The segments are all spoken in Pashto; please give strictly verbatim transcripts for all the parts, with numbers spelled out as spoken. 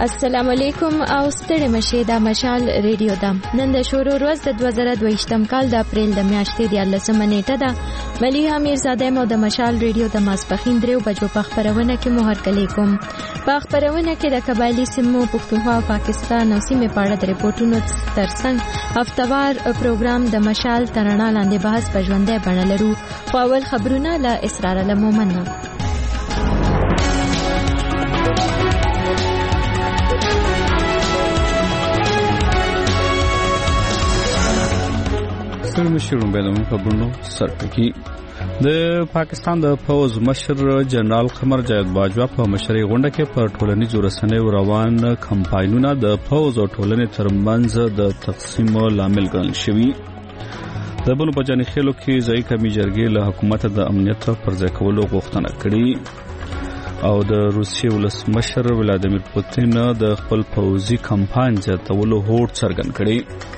السلام علیکم او ستړي مشه د مشال ریډیو دم نن د شورو ورځ د دوه زره دوه ویشتم کال د اپریل د میاشتې د لسمه نیټه ده. مليحه میرزاده مو د مشال ریډیو د ماسپخین درو بجو په خبرونه کې مو هرکلی کوم. په خبرونه کې د قبایلی سیمو پښتونخوا پاکستان او سیمه په اړه د ریپورتونو ترڅنګ هفتوار پروګرام د مشال ترانه لاندې بحث په ژوندۍ بڼه لرو. خو اول خبرونه له اسرار المومنه. مشرون بیلون خبرونو سرټکی د پاکستان د فوز مشر جنرال قمر جاوید باجوا په مشرۍ غونډه کې پر ټولنیزو رسنیو روان کمپاینونه د فوز او ټولنې ترمنځ د تقسیم لامل ګڼل شوي. د بنو په جاني خېلو کې ځای کمی جرګې له حکومت د امنیت پر ځای کولو غوښتنه کړې او د روسیې ولسمشر ولادیمیر پوتین د خپل فوزي کمپاین زیاتولو هوډ څرګند کړی.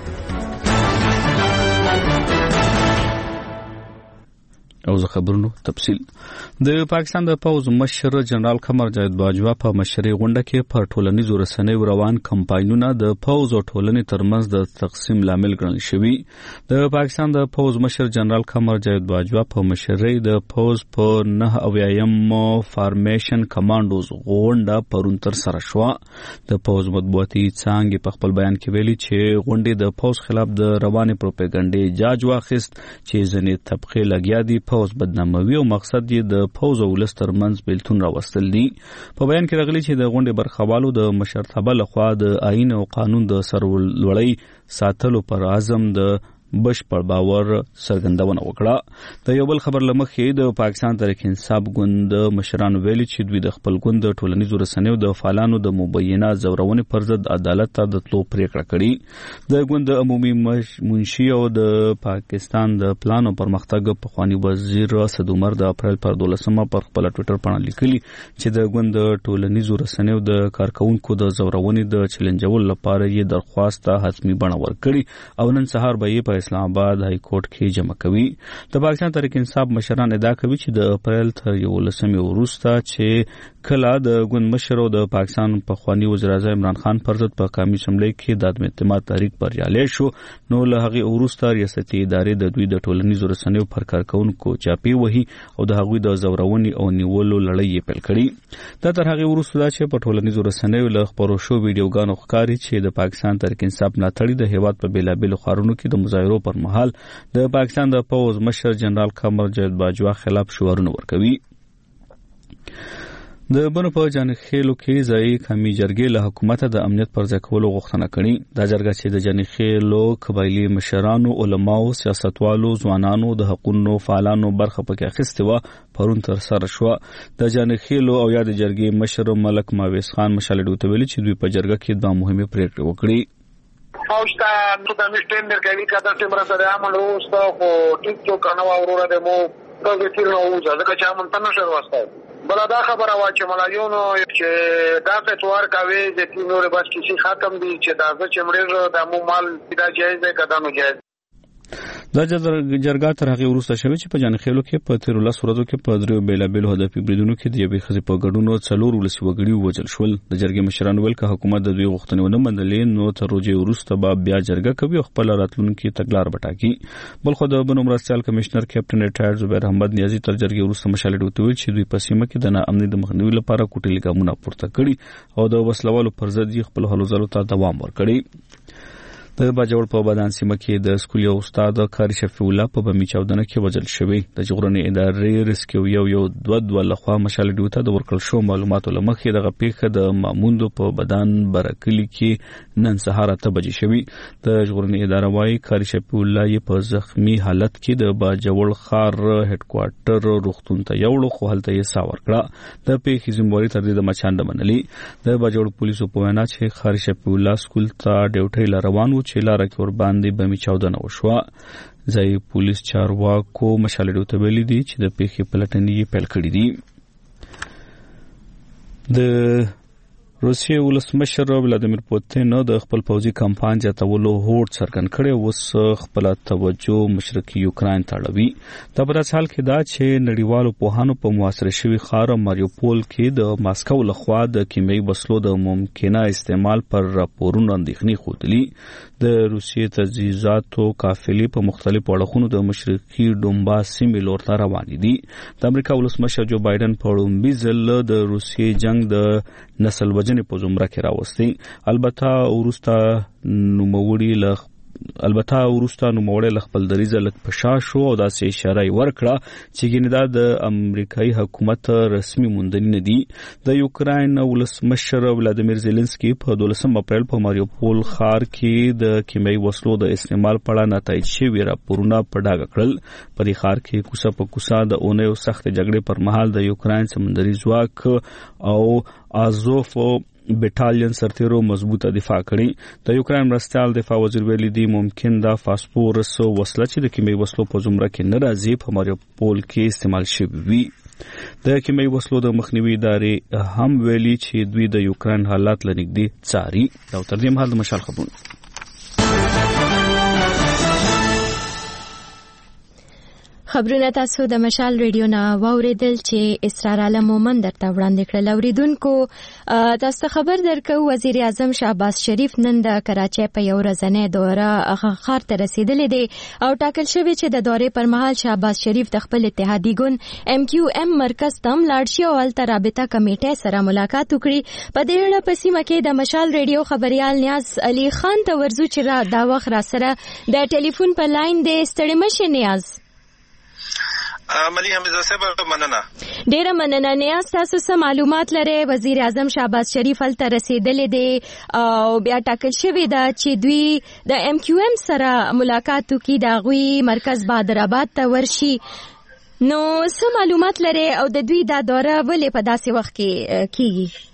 او زه خبرونو تفصیل. د پاکستان د فوز مشر جنرال قمر جاوید باجوا په مشرۍ غونډه کې پر ټولنیزو رسنیو روان کمپاینونه د فوز او ټولنې ترمنځ د تقسیم لامل ګڼل شوي. د پاکستان د فوز مشر جنرال قمر جاوید باجوا په مشرۍ د فوز په نه اویایم فارمیشن کمانډوز غونډه پرون تر سره شوه. د فوز مطبوعاتي څانګې په خپل بیان کې ویلي چې غونډې د فوز خلاف د روانې پروپاګاندا جاج واخیست چې ځینې طبقې لګیا دي فوز بدناموي او مقصد یې د فوز او ولس ترمنځ بیلتون راوستل دي. په بیان کې راغلي چې د غونډې برخوالو د مشرتابه لخوا د آئین او قانون د سرلوړۍ ساتلو پر عزم د بشپړ باور څرګندونه وکړه. د یو بل خبر لمخې د پاکستان تحریک انصاف ګوند مشرانو ویلي چې دوی د خپل ګوند د ټولنیزو رسنیو د فعالانو د مبینه زورونې پر ضد عدالت ته د تلو پریکړه کړې. د ګوند عمومي منشي او د پاکستان د پلان او پرمختګ پخوانی وزیر اسد عمر د اپریل پر دولسمه پر خپل ټوئیټر باندې لیکلي چې د ګوند ټولنیزو رسنیو د کارکونکو د زورونې د چیلنجولو لپاره یې درخواست ته حتمی بڼه ورکړي او نن سهار به یې په اسلام آباد های کورټ کې جمع کوي. د پاکستان تحریک انصاف مشران ادعا کوي چې د اپریل تر یولسمې وروسته چې کله د ګوند مشر او د پاکستان پخوانی وزیر اعظم عمران خان پر ضد په قومي اسمبلی کې د عدم اعتماد تحریک بریالی شو نو له هغې وروسته ریاستي ادارې د دوی د ټولنیزو رسنیو پر کارکونکو چاپې وهي او د هغوی د زورونې او نیولو لړۍ یې پیل کړي. دا تر هغې وروسته ده چې په ټولنیزو رسنیو له خپرو شو ویډیوګانو ښکاري چې د پاکستان تحریک انصاف ملاتړي د هیواد په بېلابېلو ښارونو کې د مظاهرو پر مهال د پاکستان د فوز مشر جنرال قمر جاوید باجوا خلاف شعارونه ورکوي. د بنو په جاني خېلو کې ځای کمی جرګې له حکومت د امنیت پر ځای کولو غوښتنه کړې. دا جرګه چې د جاني خېلو قبایلی مشرانو، علماو، سیاستوالو، ځوانانو، د حقوقو فعالانو برخه پکې اخیستې وه پرون تر سره شوه. د جاني خېلو او یاد جرګې مشر ملک ماویس خان مشالډو ته ویلي چې دوی په جرګه کې دوه مهمې پریکړې وکړې. فوجتا نو د مشتین درکوي کده چې مرسته د عمل وروسته خو ټیک ټوک نه وروره د مو په وکیل نو وځه ځکه چې عمل ته نشر واسطه بل دا خبره وا چې ملایونو چې دا فتوار کوي د تینور بس کسی ختم دي چې دا چې مړ د مو مال دا جایز ده کده نو جایز. دا جرګه تر هغې وروسته شوې چې په جاني خېلو کې په تېرو لسو ورځو کې په دریو بېلابېلو هدفي بریدونو کې د یوې ښځې په ګډون څلور ولسي وګړي ووژل شول. د جرګې مشرانو ویل که حکومت د دوی غوښتنې ونه منلې نو تر روژې وروسته به بیا جرګه کوي او خپله راتلونکې تګلاره به ټاکي. بل خو د بنو مرستیال کمشنر کیپټن ریټایر زبیر احمد نیازي تر جرګې وروسته مشالډو ته ویل چې دوی په سیمه کې د ناامنۍ د مخنیوي لپاره کوټلي ګامونه پورته کړي او د وسلوالو پر ضد یې خپلو هلو ځلو ته دوام ورکړی. د باجوړ په بدن سیمه کې د سکول یو استاد کاری شفیع الله په بمی چاودنه کې وژل شوی. د جغرافیې ادارې ریسکیو یو یو دوه دوه لخوا مشالډو ته د ورکړل شو معلوماتو لمخې دغه پیښه د ماموندو په بدن برکلی کې نن سهار اته بجې شوی. د جغرافیې اداره وايي کاری شفیع الله یې په زخمی حالت کې د باجوړ خار هډ کوارټر روغتون ته یوړو خو هلته یې سا ورکړه. د پیښې ذمہواري تر دې د مچانډ منلي. د باجوړ پولیسو په وینا چې کاری شفیع الله سکول ته ډیوټي لروان و چې لاره کې ور باندې بمی چاودنه وشوه. ځای پولیس چارواکو مشالډو ته ویلي دي چې د پیښې پلټنې پیل کړې دي. د روسیې ولسمشر ولادیمیر پوتین د خپل پوځي کمپاین زیاتولو هوډ څرګند کړی او اوس خپل توجه مشرقي یوکرين ته اړوي. دا په داسې حال کې دا چې نړیوالو پوهانو په محاصره شوي ښار ماریوپول کې د ماسکو لخوا د کیمیاوي وسلو د ممکنه استعمال پر راپورونو اندېښنې ښودلې. د روسیې تجهیزاتو قافلې په مختلفو اړخونو د مشرقي ډونباس سیمې لور ته روانې دي. د امریکا ولسمشر جو بایدن په لومړي ځل د روسیې جنگ د نسل وجنې په زمره کې راوستي. البته وروسته نوموړي له البته وروسته نوموړي له خپل دریځه لږ په شا شو او داسې اشاره ورکړه چې ګینه دا د امریکایي حکومت رسمي موندنې نه دي. د یوکرين ولسمشر ولادیمیر زيلنسکي په دولسم اپریل په ماریوپول ښار کې د کیمیاوي وسلو د استعمال په اړه نتایج شوي راپورونه په ډاګه کړل. په دې ښار کې کوڅه په کوڅه د اونیو سخت جګړې پر مهال د یوکرين سمندري ځواک او آزوف بټالین سرتیرو مضبوطه دفاع کړي. د یوکرين مرستيال دفاع وزیر ویلي دی ممکن دا فاسفورس وسله چې د کیمیاوي وسلو په زمره کې نه راځي په ماریوپول کې استعمال شوی وي. د کیمیاوي وسلو د مخنیوي ادارې هم ویلي چې دوی د یوکرين حالات لنږدې څاري. دا تر دې مهال د مشال خبرونه. خبرونه تاسو د مشال ریډیو نه واوریدل چې اسرار عالم مومن درته وړاندې کړل. اوریدونکو تاسو خبر درکو وزیر اعظم شهباز شریف نن د کراچۍ په یو ورځنۍ دوره ښار ته رسیدلی دی او ټاکل شوی چې د دورې پر مهال شهباز شریف د خپل اتحادي ګوند ام کیو ام مرکز ته لاړ شي او هلته رابطه کمیټې سره ملاقات وکړي. په دې اړه په سیمه کې د مشال ریډیو خبريال نیاز علي خان ته ورزو چې دا وخت را سره د ټلیفون په لاین د ستړي مشه نیاز. ملي حمزه صاحب مننه. ډیره مننه نیاز. تاسو څه معلومات لرئ؟ وزیر اعظم شهباز شریف هلته رسیدلی دی او بیا ټاکل شوی ده چې دوی د ام کیو ام سره ملاقات وکړي، د هغوی مرکز بادرآباد ته ورشي. نو څه معلومات لرئ او د دوی دا دوره ولې په داسې وخت کې کیږي؟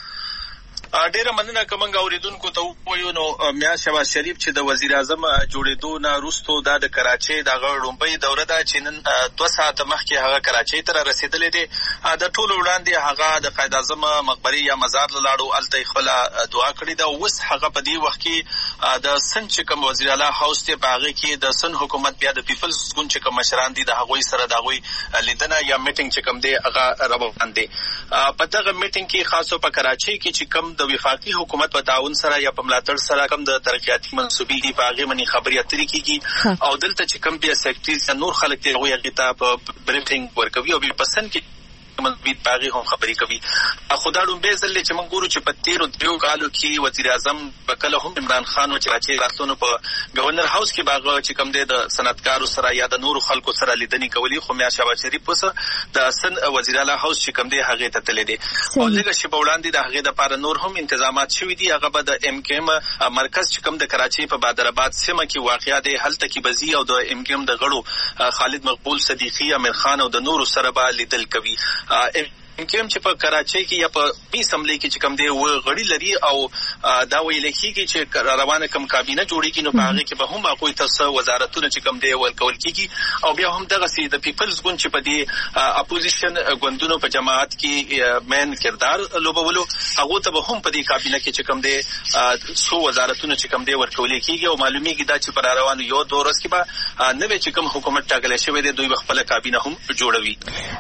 ډیره مننه. کومنګ اوریدونکو ته وایو نو میا شهباز شریف چې د وزیر اعظم جوړېدو نه وروسته دا د کراچۍ د غړومبۍ دوره ده چې نن دوه ساعته مخکې هغه کراچۍ ته رسیدلې دي. د ټولو وړاندې هغه د قائد اعظم مقبره یا مزار لاړو الته خپل دعا کړې ده. اوس هغه په دې وخت کې د سن چې کوم وزیر اعلی هاوس ته باغې کې د سن حکومت بیا د پیپلز ګوند چې کوم مشران دي د هغوی سره د هغوی لیدنه یا میټینګ چې کوم دی هغه روان دي. په دغه میټینګ کې خاصو په کراچۍ کې چې کوم د وفاقي حکومت په تعاون سره یا په ملاتړ سره کوم د ترقیاتي منصوبې دی په هغه باندې خبرې اترې کیږي او دلته چې کوم بیا سیکریټریز نور خلک دی هغه غیتا په بریفینګ ورکوي او په پسند کې منځوي باغی هم خبرې کوي. خدای دې به زل چې موږ ګورو چې په تیرو دیو کالو کې وزیر اعظم بکله هم عمران خان او چې راتلونو په گورنر هاوس کې باغ چې کوم دی د صنعتکارو سره یا د نورو خلکو سره لیدنې کوي. خو میا شهباز شریف وسه د سن وزیر اعلی هاوس چې کوم دی هغه ته تللی دی او لږه شی په وړاندې د هغه لپاره نور هم تنظیمات شوي دي. هغه به د ام کیم مرکز چې کوم د کراچۍ په بادرآباد سیمه کې واقع دی هلته کې بزی او د ام کیم د غړو خالد مقبول صدیقی امیر خان او د نورو سره به لیدل کوي. کوم چې په کراچۍ کې یا په پی اسمبلی کې چې کوم دی و غړي لري او دا ویل کېږي چې روانه کوم کابینه جوړیږي نو په هغه کې به هم هغه تاسو وزارتونه چې کوم دی ورکول کېږي او بیا هم دغه سي د پیپلز ګوند چې په دې اپوزیشن ګوندونو په جماعت کې مین کردار لوبولو هغه ته به هم په دې کابینه کې چې کوم دی څو وزارتونه چې کوم دی ورکول کېږي او معلومیږي دا چې پر روانو یو دورس کې به نوې چې کوم حکومت ټاکل شوی دی دوی خپل کابینه هم جوړوي.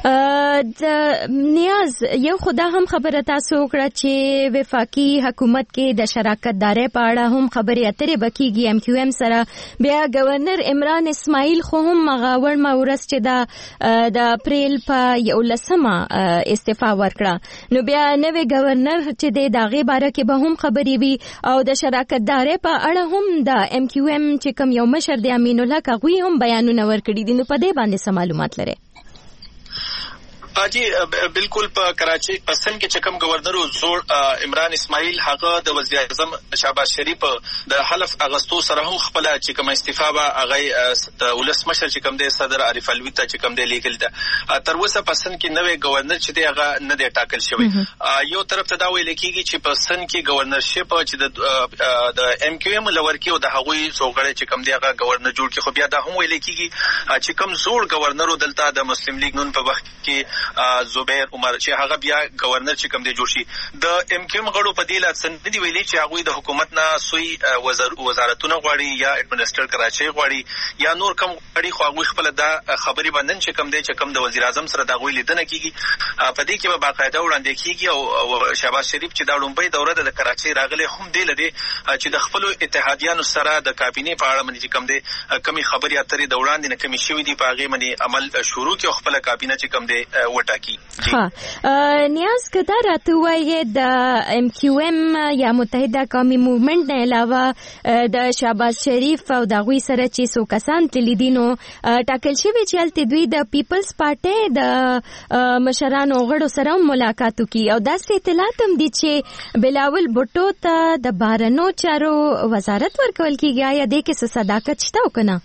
ا یو خدا هم خبره تاسو وکړه چې وفاقي حکومت کې د شراکت داري په اړه هم خبرې اترې بکیږي ام کیو ام سره. بیا گورنر عمران اسماعیل خو هم مغاور مورس چې د د اپریل په یولسمه استعفا ورکړه نو بیا نوې گورنر چې د داغه باره کې به هم خبرې وي او د شراکت داري په اړه هم د ام کیو ام چې کوم یو مشر دی امین الله کاغوی هم بیانونه ورکړي دي. نو په دې باندې څه معلومات لري؟ اجي بالکل په کراچۍ پسند کې چې کوم گورنر زوړ عمران اسماعیل هغه د وزیر اعظم شهباز شریف د حلف اغستو سره هم خپل چې کوم استعفا به هغه د ولسمشر چې کوم دی صدر عارف الوی ته چې کوم دی لیکل ده تر اوسه پسند کې نوې گورنر چې دی هغه نه دی ټاکل شوی. یو طرف ته دا ویل کېږي چې پسند کې گورنرشپ چې د د ام کیو ام لور کې او د هغوی څوغړې چې کوم دی هغه گورنر جوړ کې خو بیا دا هم ویل کېږي چې کوم زوړ گورنر دلته د مسلم لیگ نون په وخت کې زبیر عمر چې هغه بیا گورنر چې کوم دی جوړ شي. د ام کیو غړو په دې لات سندې ویلي چې هغه د حکومت نه سوی وزارتونه غواړي یا ایڈمنسټر کراچي غواړي یا نور کوم غواړي، خو هغه خپل د خبري بندن چې کوم دی چې کوم د وزیر اعظم سره دا غوي لیدنه کیږي په دې کې به باقاعده وړاندې کیږي. او شهباز شریف چې دا لومبۍ دوره د کراچي راغلي هم دی لري چې د خپل اتحادیانو سره د کابینه په اړه باندې کوم دی کمی خبري اترې د وړاندې نه کمی شوې دي، په هغه باندې عمل شروع کی او خپل کابینه چې کوم دی وټاکی. ها نیاز کدا راته وایي د ام کیو ام یا متحده قومي موومنت نه علاوه د شهباز شریف او د غوي سره چې څو کسان تلیدینو ټاکل شوی چې الته دوی د پیپلز پارټي د مشرانو غړو سره ملاقات وکي او داسې اطلاعات هم دي چې بلاول بوټو ته د بهرنیو چارو وزارت ورکول کیږي. یا د کې صداقت شته او کنه؟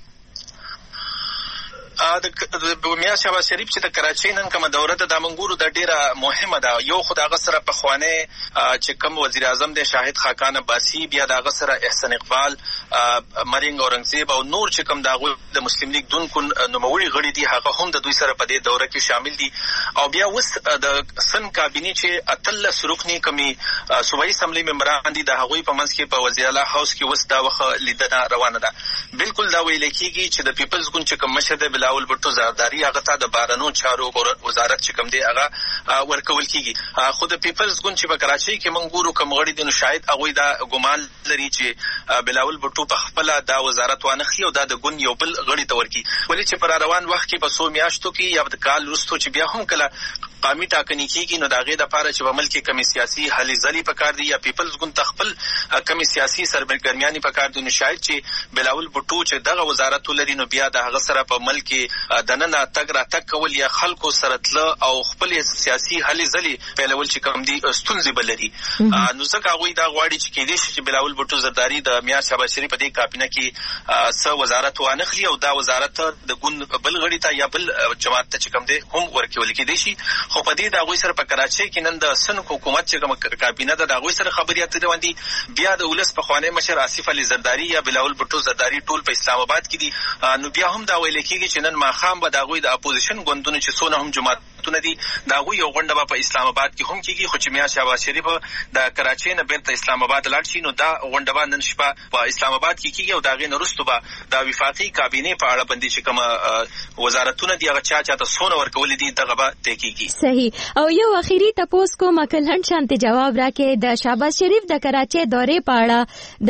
د میا شهباز شریف چې د کراچۍ نن کومه دوره د منګورو د ډیره مهمه ده. یو خدای غسر په خوانه چې کوم وزیر اعظم د شاهد خاقان عباسی، بیا د غسر احسان اقبال، مرینګ اورنګزیب او نور چې کوم دغه د مسلم لیگ دونکو نوموړي غړي دي هغه هم د دوی سره په دې دوره کې شامل دي. او بیا وس د سن کابینه چې اتل سرخنی کمی صوبایي اسمبلی ممبران دي د هغوی په منځ کې په وزیر اعلی هاوس کې وس دا وخت لیدنه روانه ده. بالکل دا ویل کېږي چې د پیپلز ګوند چې کوم مشر د بلاول بټو زرداری هغه ته د بارنو چارو وزارت چې کوم دی هغه ورکول کیږي. خو د پیپلز ګوند چې په کراچۍ کې منګورو کوم غړي دي نو شاید هغه دا ګمان لري چې بلاول بټو په خپل دا وزارت وانخي او دا د ګوند یو بل غړي ته ورکی، ولې چې پر روان وخت کې په سو میاشتو کې یا د کال وروسته چې بیا هم کله قومي ټاکنې کیږي نو دا غي د پاره چې په ملک کې کمی سیاسي هلې ځلې پکار دي یا پیپلز ګوند تخپل کمی سیاسي سرګرمیاني پکار دي. نو شاید چې بلاول بټو چې دغه وزارت لري نو بیا د هغه سره په ملک کې د نن تګ را تک کول یا خلکو سره تل او خپل سیاسي هلې ځلې پیلول چې کوم دي ستونزې بلري. نو ځکه هغه دا غواړي چې کې دې چې بلاول بټو زرداری د میا شهباز شریف په دې کابینه کې س وزارت وانخلي او دا وزارت د ګوند بل غړي ته یا بل جماعت ته چې کوم دي هم ورکول کېدي شي. خو په دې د هغوی سره په کراچۍ کې نن د سن حکومت چې کوم کابینه ده د هغوی سره خبرې اترې روان دي. بیا د ولس پخوانی مشر آصف علي زرداری یا بلاول بټو زرداری ټول په اسلام آباد کې دي. نو بیا هم دا ویل کېږي چې نن ماښام به د هغوی د اپوزیشن ګوندونو چې څونه هم جماعتونه دي د هغوی یو غونډه به په اسلام آباد کې هم کېږي. خو چې میا شهباز شریف د کراچۍ نه بیرته اسلام آباد لاړ شي نو دا غونډه به نن شپه په اسلام آباد کې کېږي او د هغې نه وروسته به د وفاقي کابینې په اړه باندې چې کومه وزارتونه دي هغه چا چاته څونه ورکولي دي دغه به طی کېږي. صحیح. او یو اخیری تپوس کوم کلهن شانتي جواب راکې د شهباز شریف د کراچۍ دورې په اړه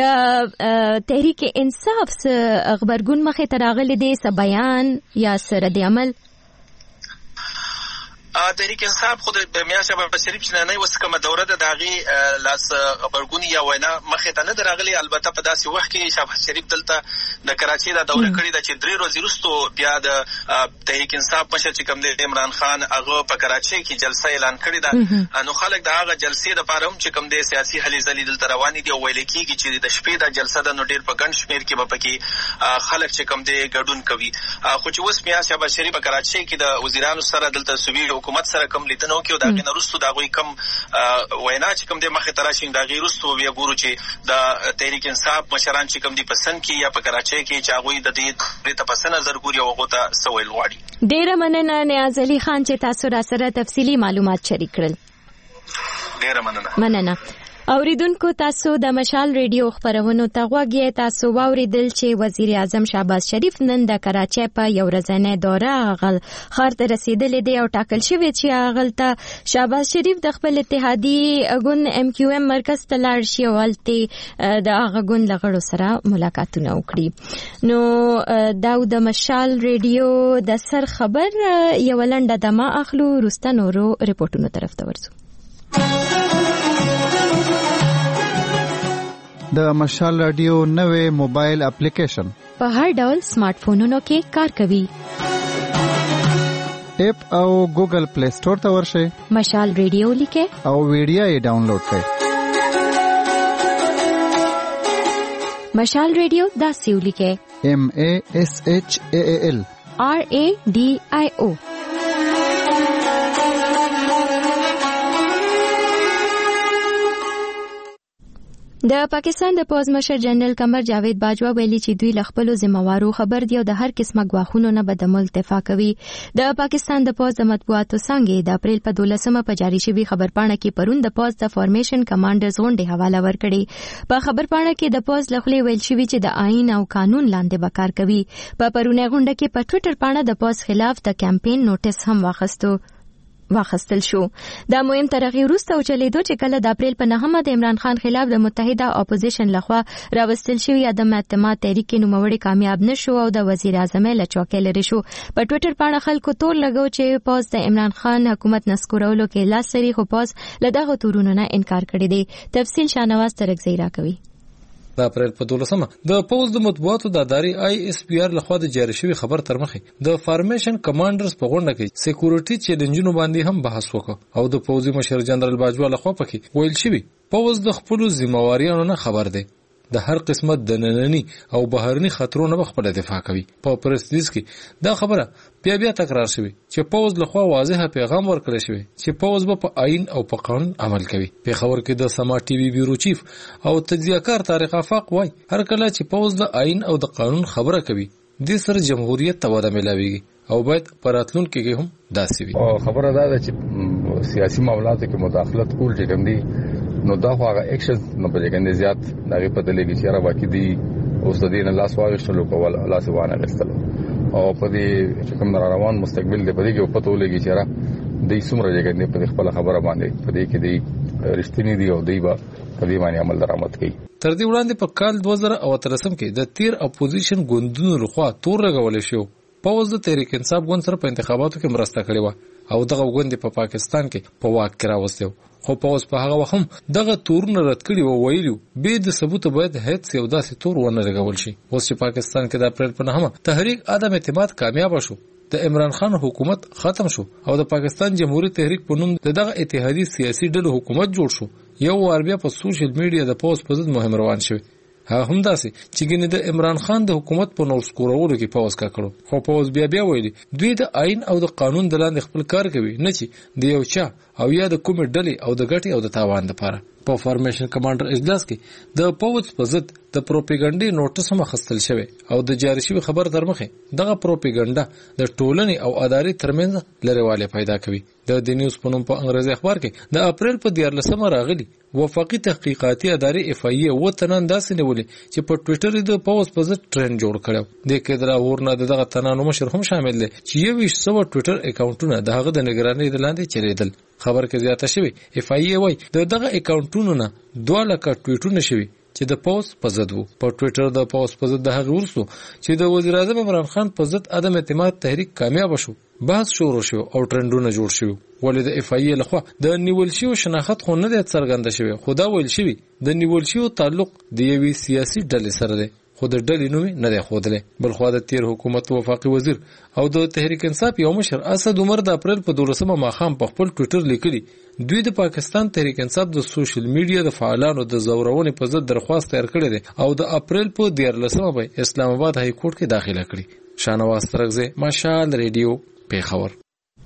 د تحریک انصاف خبرګون مخې ته راغلی دی څه بیان یا څه رد عمل؟ تحریک انصاف خود میا شهباز شریف چې نه وس کومه دوره د داغي لاس خبرګونی یا وینا مخې ته نه دراغلي. البته په داسې وخت کې شهباز شریف دلته د کراچۍ د دوره کړې د چې درې ورځې وروسته بیا د تحریک انصاف مشر چې کوم دی عمران خان هغه په کراچۍ کې جلسه اعلان کړې ده. نو خلک د هغه جلسې د پاره هم چې کوم دی سیاسي هلې ځلې دلته روانې دي او ویل کېږي چې د شپې د جلسه د نو ډېر په ګڼ شمېر کې به پکې خلک چې کوم دی ګډون کوي. خو چې اوس میا شهباز شریف په کراچۍ کې د وزیرانو سره دلته صوبې حکومت سره کوم لیدنه وکړي او دا غي نرستو دا غوي کم وینا چې کوم د مخه تراشین دا غي رستو بیا ګورو چې د تحریک انصاف مشران چې کوم دی پسند کی یا په کراچۍ کې چې غوي د دې ته پسند نظر ګوري او غوته سویل واړي. ډیر مننه نیاز علي خان چې تاسو را سره تفصیلی معلومات شریک کړل. ډیر مننه. مننه. اوریدونکو تاسو د مشال ریډیو خبرونو ته غوږی تاسو واوریدل چې وزیر اعظم شهباز شریف نن د کراچۍ په یو ورځنۍ دوره غل خار ته رسیدلی دی او ټاکل شوی چې غلطه شهباز شریف د خپل اتحادی ګوند ام کیو ام مرکز ته لاړ شي او هلته د هغه ګوند له غړو سره ملاقاتونه وکړي. نو دا د مشال ریډیو د سر خبر یو لنډه دمه اخلو وروسته نورو ریپورتونو طرف ته ورځو. د مشال رادیو نوې موبایل اپلیکیشن په هر ډول سمارټ فونونو کې کار کوي. اپ او ګوګل پلی سٹور ته ورشئ، مشال ریډیو لیکه او ویډیو یې ډاونلوډ کړئ. مشال ریډیو دا سیو لیکه ایم ا اس ایچ ا ال آر ا ډی آی او. د پاکستان د پوز مشر جنرال قمر جاوید باجوا ویلي چې دوی خپل ذمہوارو خبر دی او د هر قسمه غواخونو نه به د ملک دفاع کوي. د پاکستان د پوز د مطبوعاتو څنګه د اپریل په دولسمه په جاری شوی خبرپاڼه کې پرون د پوز د فارمیشن کمانډرز غونډې حواله ورکړي. په خبرپاڼه کې د پوز لخوا ویل شوی چې د آئین او قانون لاندې به کار کوي. په پرونه غونډه کې په ټوئیټر پاڼه د پوز خلاف د کمپاین نوټس هم واخستو واخستل شو. دا مهم ترغی وروسته چلیدو چې کله د اپریل په نهمه د عمران خان خلاف د متحده اپوزیشن لخوا راوستل شوی عدم اعتماد تحریک کې نوموړی کامیاب نشو او د وزیر اعظم له چوکۍ لري شو. په ټوئیټر پاڼه خلکو تور لګو چې پوز د عمران خان حکومت نسکورولو کې لاس لري، خو پوز له دغه تورونو نه انکار کړی دی. تفصیل شانواز ترکزی راکوي. د اپریل په دولسمه د پوز د مطبوعاتو د ادارې آی اس پی آر لخوا د جاری شوی خبر تر مخې د فارمیشن کمانډرز په غونډه کې سکیورټي چیلنجونو باندې هم بحث وکړ او د پوزي مشر جنرال باجوا لخوا پکې ویل شوی پوز د خپل ذمہواریانو نه خبر دی، د هر قسمت د نننی او بهرني خطرونو په خپل دفاع کوي. په پریسلیز کې دا خبره بیا بیا تکرار شوی چې پوز لخوا واضح پیغام ورکړی شوی چې پوز به په آئین او په قانون عمل کوي. په خبر کې د سما ټي وي بیورو چیف او تجزیه‌کار طارق آفاق وای هر کله چې پوز د آئین او د قانون خبره کوي د سر جمهوریت ته وده ملاويږي او باید پراتلون کې هم داسې وي. او خبره دا ده چې سیاسي معاملاتو کې مداخلت کول چې کوم دي نو دا خو هغه اکشن نه بلګنده زیات دغه په دلګي چې را واقع دي اوس د دې نه لاس واغښتلو کول لاس وانه غستلو او په دې چې کوم روان مستقبل دی په دې کې پته ولګي چې را د څومره جګړې په خپل خبره باندې په دې کې دی رښتینی دی او دی با په دې باندې عمل درآمد کوي. تر دې وړاندې په کال دوه زره اتلسم کې د تیر اپوزیشن ګوندونو لخوا تور لګول شو. پوز د تحریک انصاف ګوند سره په انتخاباتو کې مرسته کړې و او دغه ګوند په پاکستان کې په واک کې راوستو. خو پوز په هغه وخت هم دغه تورونه رد کړي و ویلو به د ثبوت باید هیڅ یو داسې تور ونه لګول شي. اوس چې پاکستان کې د اپریل په نهمه تحریک عدم اعتماد کامیاب شو، د عمران خان حکومت ختم شو او د پاکستان جمهوریت تحریک په نوم دغه اتحادی سیاسي ډلو حکومت جوړ شو. یو وار بیا په سوشل میډیا د پوز په ضد مهم روان شوی. هغه هم داسې چې ګنې د عمران خان د حکومت په نور سکورولو کې پوز کا کړو. خو پوز بیا بیا ویلي دوی د آئین او د قانون د لاندې خپل کار کوي، نه چې د یو چا او یا د کومې ډلې او د ګټې او د تاوان لپاره. په فارمیشن کمانډر اجلاس کې د پوز په ضد د پروپاګاندا نوټس هم اخیستل شوی او د جاری شوی خبر تر مخه دغه پروپاګاندا د ټولنې او ادارې ترمنځ لریواله پیدا کوي. د د نیوز په نوم په انګریزي اخبار کې د اپریل په دیارلسمه راغلي وفاقي تحقیقاتي ادارې اف ای ای وطنان داسې نیولې چې په ټوئیټر د پوز په ضد ټرند جوړ کړو. د کډرا ورنه دغه تنانو مشر هم شامل دي چې یو ویش سو ټوئیټر اکاونټونه دغه د نگرانۍ د لاندې چلیدل. خبر کې زیاته شوی اف ای ای وای د دغه اکاونټونو نه دوه لکه ټویټونه شوی چې د پوز په ضد وو. په ټوئیټر د پوز په ضد د هغه ورسو چې د وزیر اعظم عمران خان په ضد عدم اعتماد تحریک کامیاب شو، بحث شروع شو او ټرندونه جوړ شو. ولې د اف ای ای لخوا د نیول شو شناخت خو نه د څرګنده شوی، خدا ویل شوی د نیول شو تعلق د یوې سیاسي ډلې سره دی، خو د ډلې نوم نه دی خوده. بل خو د تیر حکومت وفاقي وزیر او د تحریک انصاف یو مشر اسد عمر د اپریل په دولسمه ماخام په خپل ټوئیټر لیکلي دوی د پاکستان تحریک انصاف د سوشل میډیا د فعالانو د زورونې په ضد درخواست تیار کړی دی او د اپریل په دیارلسمه په اسلام آباد های کورټ کې داخله کړی. شانواز ترغزه مشال ریډیو پیښور.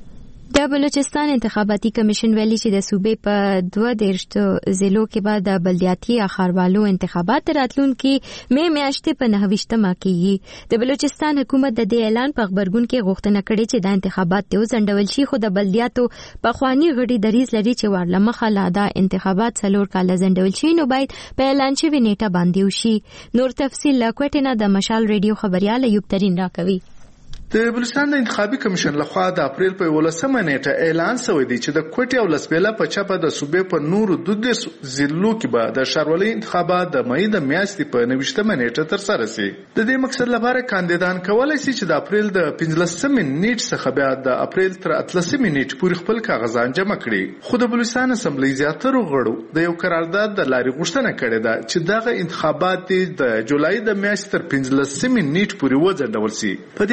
د بلوچستان انتخاباتي کمیشن ویلي چې د صوبې په دوه دیرشتو ضلعو کې به د بلدیاتي اخاروالو انتخابات راتلونکي مې میاشتې په نهویشتمه کېږي. د بلوچستان حکومت د دې اعلان په خبرګون کې غوښتنه کړې چې د انتخابات ته وځنډول شي، خو د بلدیاتو پخواني غړي دریځ لري چې ورلمخه لا دا انتخابات څلور کاله ځنډول شي نو باید په اعلان شوې نیټه باندې وشي. نور تفصیل له کوټې نه د مشال ریډیو خبريال ایوب ترین راکوي. د بلوچستان د انتخابي کمیشن لخوا د اپریل په ولسمه نیټه اعلان شوی دی چې د کوټې او لسبیلا په چپه د صوبې په نورو دوه ضلعو کې به د ښاروالۍ انتخابات د مې د میاشتې په نویشتمه نیټه ترسره شي. د دې مقصد لپاره کاندیدان کولی شي چې د اپریل د پنځلسمې نیټې څخه بیا د اپریل تر اتلسمې نیټې پورې خپل کاغذان جمع کړي. خو د بلوچستان اسمبلی زیاترو غړو د یو قرارداد د لارې غوښتنه کړې ده چې دغه انتخابات د جولای د میاشتې تر پنځلسمې نیټې پورې وځنډول شي. په دې ترڅ کې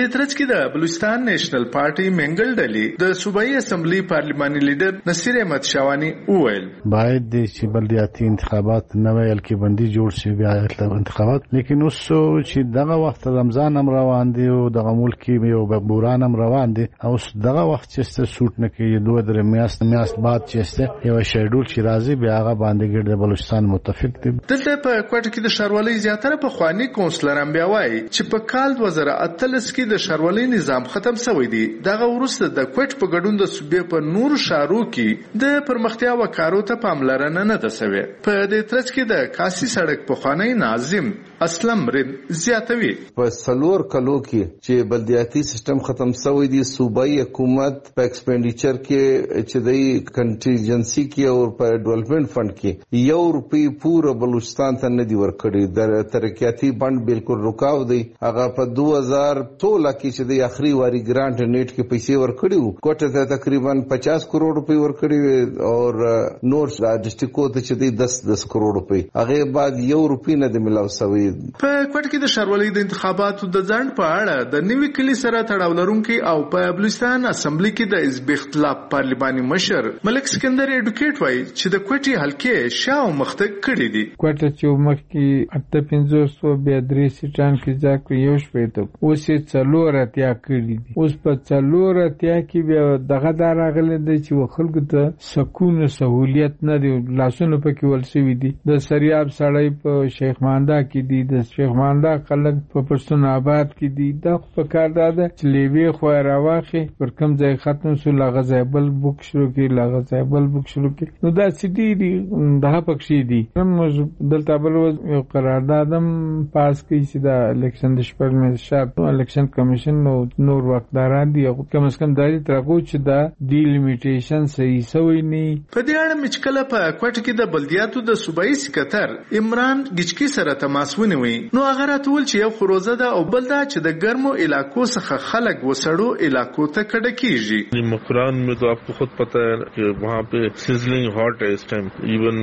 کې د بلوچستان نېشنل پارټي منګل ډلې د صوبایي اسمبلی پارلماني لیډر نصیر احمد شاوانی وویل باید چې بلدیاتي انتخابات نه ویل کې بندي جوړ شي بیا انتخابات لیکن اوس چې دغه وخت رمضان هم روان دی او دغه ملک یو بوران هم روان دی او دغه وخت چې سوت نه کوي دوه درې میاشت میاشت بعد چې یو شیډول چې راځي بیا هغه باندې ګرد بلوچستان متفق دي. دلته په کوټه کې د شاروالۍ زیاتره په خواني کونسلران بیا وایي چې په کال دوه زره اتلس کې د شاروالۍ نظام ختم شوی دی. دغه وروسته د کوټ په ګډون د صوبې په نور شارو کې د پرمختیا وکارو ته پاملرنه نه ده شوې. په دې ترڅ کې د کاسي سړک په خواني ناظم اسلم رد زیاتوي په سلور کلو کې چې بلدیاتي سیستم ختم شوی دی صوبایي حکومت په ایکسپینډیچر کې چې د کنټینجنسي کې او په ډیولپمنٹ فند کې یو روپی پورا بلوچستان ته نه دی ورکړی. د ترقیاتي فند بالکل رکاو دی. هغه په دو هزار سولہ کې چې د اخري واری ګرانټ نیټ کې پیسې ورکړي وو کوټه ته تقریبا پچاس کروڑ روپی ورکړي او نور ډسټریکټ ته چې دی دس دس کروڑ روپی هغه بعد یو روپی نه دی ملاو شوی. په کوټه کې د شاروالۍ د انتخاباتو د ځنډ په اړه د نوي کلی سره تړاو لرونکي او په بلوچستان اسمبلی کې د حزب اختلاف پارلماني مشر ملک سکندر اډوکیټ وایي چې د کوټې حلقې شاو مخته کړي دي. کوټه چې مخکې اته پنځوس سو بیا درې سیټان کې ځکه یو شپې ته اوس یې څلور اتیا کړي دي. اوس په څلور اتیا کې بیا دغه دار راغلی دی چې خلکو ته سکون او سہولیت نه دی. لاسونه پکې ول شوي دي. د سریاب سړی په شیخ ماندا کې دی د شیخ ماندا خلک په پښتون آباد کې دي. دا په کار ده چې لیوی خو راواخي پر کوم ځای ختم سو لغزایبل بوک شروع کی لغزایبل بوک شروع کی نو دا سیدی دي دغه پکشي دي. موږ دلته بل یو قراردادم پاس کی چې دا الیکشن د شپږ مې شاپ الیکشن کمیشن نو نور وقتداران دي او کم از کم دایي ترغو چې دا دی لیمیټیشن صحیح سوی نه. په دې اړه مچکله په کوټه کې د بلدیاتو د صوبایي سکرټر عمران گچکی سره تماس ونیوي نو هغه راتول چې یو خروزه ده او بل دا چې د ګرمو علاقو څخه خلک وسړو علاقو ته کډه کیږي. مکران میں تو آپ کو خود پتہ ہے کہ وہاں پہ سیزلنگ ہاٹ ہے اس ٹائم ایون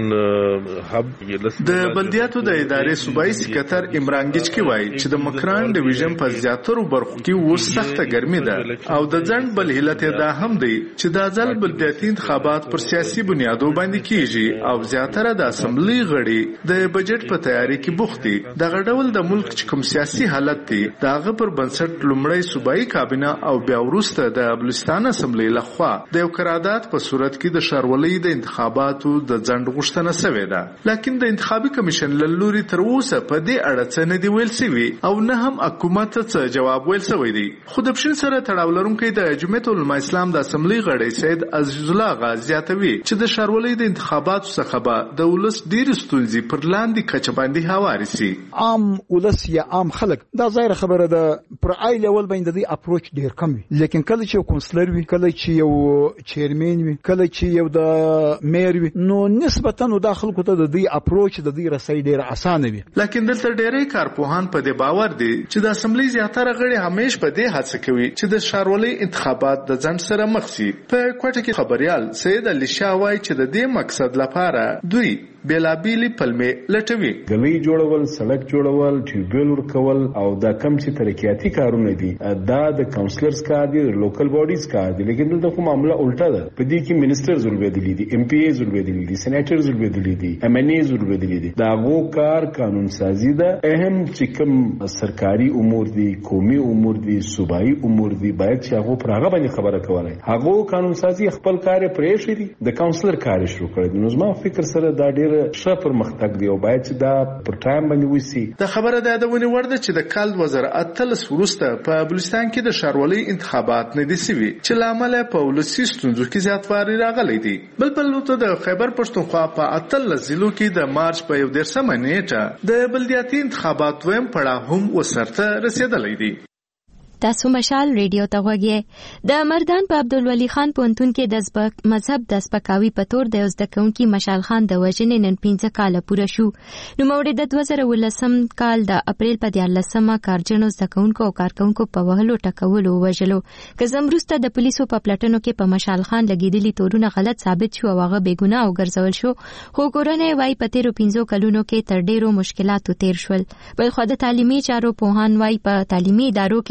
ہب د بلدیاتو د ادارې صوبایي سکرټر عمران گچکی وایي چې د مکران ډیویژن په زیاترو برخو کې اوس سخته ګرمي ده او د ځنډ بل علت دا هم دی چې د ځل بلدیاتي انتخابات پر سیاسي بنیادو باندې کیږي او زیاتره د اسمبلی غړي د بجټ په تیاری کې بوخت دي. دغه ډول د ملک چې کوم سیاسي حالت دی داغه پر بنسټ لومړی صوبایي کابینه او بیا وروسته د بلوچستان اسمبلی لخوا د یو قرارداد په صورت کې د شاروالۍ د انتخاباتو د ځنډ غوښتنه شوې ده. لکه د انتخابي کمیشن له لوري تر اوسه په دې اړه څه نه دی ویل شوی او نه هم حکومت څه جواب ویل شوی دی. خو د بشین سره تړاو لرونکي د جمعیت العلماء اسلام د اسمبلی غړی سید عزیز الله غازیاتوي چې د شاروالۍ د انتخاباتو څخه به د ولس ډیر ستونزې پر لاندې کچه باندې هواري سي. عام ولس یا عام خلک دا ظاهر خبره ده پر آی لیول باندې د اپروچ ډیر کم وي لیکن کله چې کونسلر وي کله چې یو چیرمن وي کله چې یو د میر وي نو نسبتا نو داخل کوته د دې اپروچ د دې رسۍ ډیر اسانه وي. لیکن دلته ډیرې کارپوهان په دې باور دي چې د اسمبلی زیاتره غړي همیش په دې هڅه کوي چې د شاروالۍ انتخابات د ځنډ سره مخ شي. په کوټه کې خبريال سید علي شاه وایي چې د دې مقصد لپاره دوی بیلابیلی پلمې لټوي. غلي جوړول سړک جوړول ټیوبل ورکول او دا کم چې ترقیاتي کارونه دي دا د کاونسلرز کار دي لوکل باډیز کار دي. لیکن دلته کومه معاملہ الټا ده. په دې کې منسټرز وربدلی دي ایم پی ایز وربدلی دي سېنیټرز وربدلی دي ایم ان ایز وربدلی دي. دا غو کار قانون سازی ده. اهم چې کوم سرکاري امور دي قومي امور دي صوبایي امور دي باید چې هغه پر هغه باندې خبره کوله. هغه قانون سازی خپل کار پرې شي د کاونسلر کار شروع کړي. نو زما فکر سره دا ډیر ښه پرمختګ دی او باید چې دا پر ټایم باندې وسی. د خبره ده د ونی ورده چې د کال دوه زره اتلس وروسته په بلوچستان کې د شاروالۍ انتخابات نه دي سوي چې لامل په ولسی ستونزو کې زیاتوالی راغلی دی. بل بل نو د خیبر پښتونخوا په اتلس ضلعو کې د مارچ په یو دیرشمه نیټه د بلدیاتي انتخابات ویم پړاو هم وسرته رسیدلی دی. تاسو مشال ریډیو ته غوږی د مردان په عبدالولی خان پونتون کې د زبک مذهب د سپکاوي په تور د یوز دکونکي مشال خان د وژنې نن پنځه کاله پوره شو. نو موړ د دوه زره ولسم کال د اپریل په دیارلسمه کارجنو زدکونکو او کارکونکو په وهلو ټکولو وژلو. که زمروسته د پولیسو په پلټنو کې په مشال خان لګیدلي تورونه غلط ثابت شو او هغه بېګناه وګرځول شو. خو کورنۍ وايي په تیرو پنځو کلونو کې تر ډیرو مشکلاتو تیر شول. بلخو د تعلیمي چارو پوهان وايي په تعلیمي ادارو کې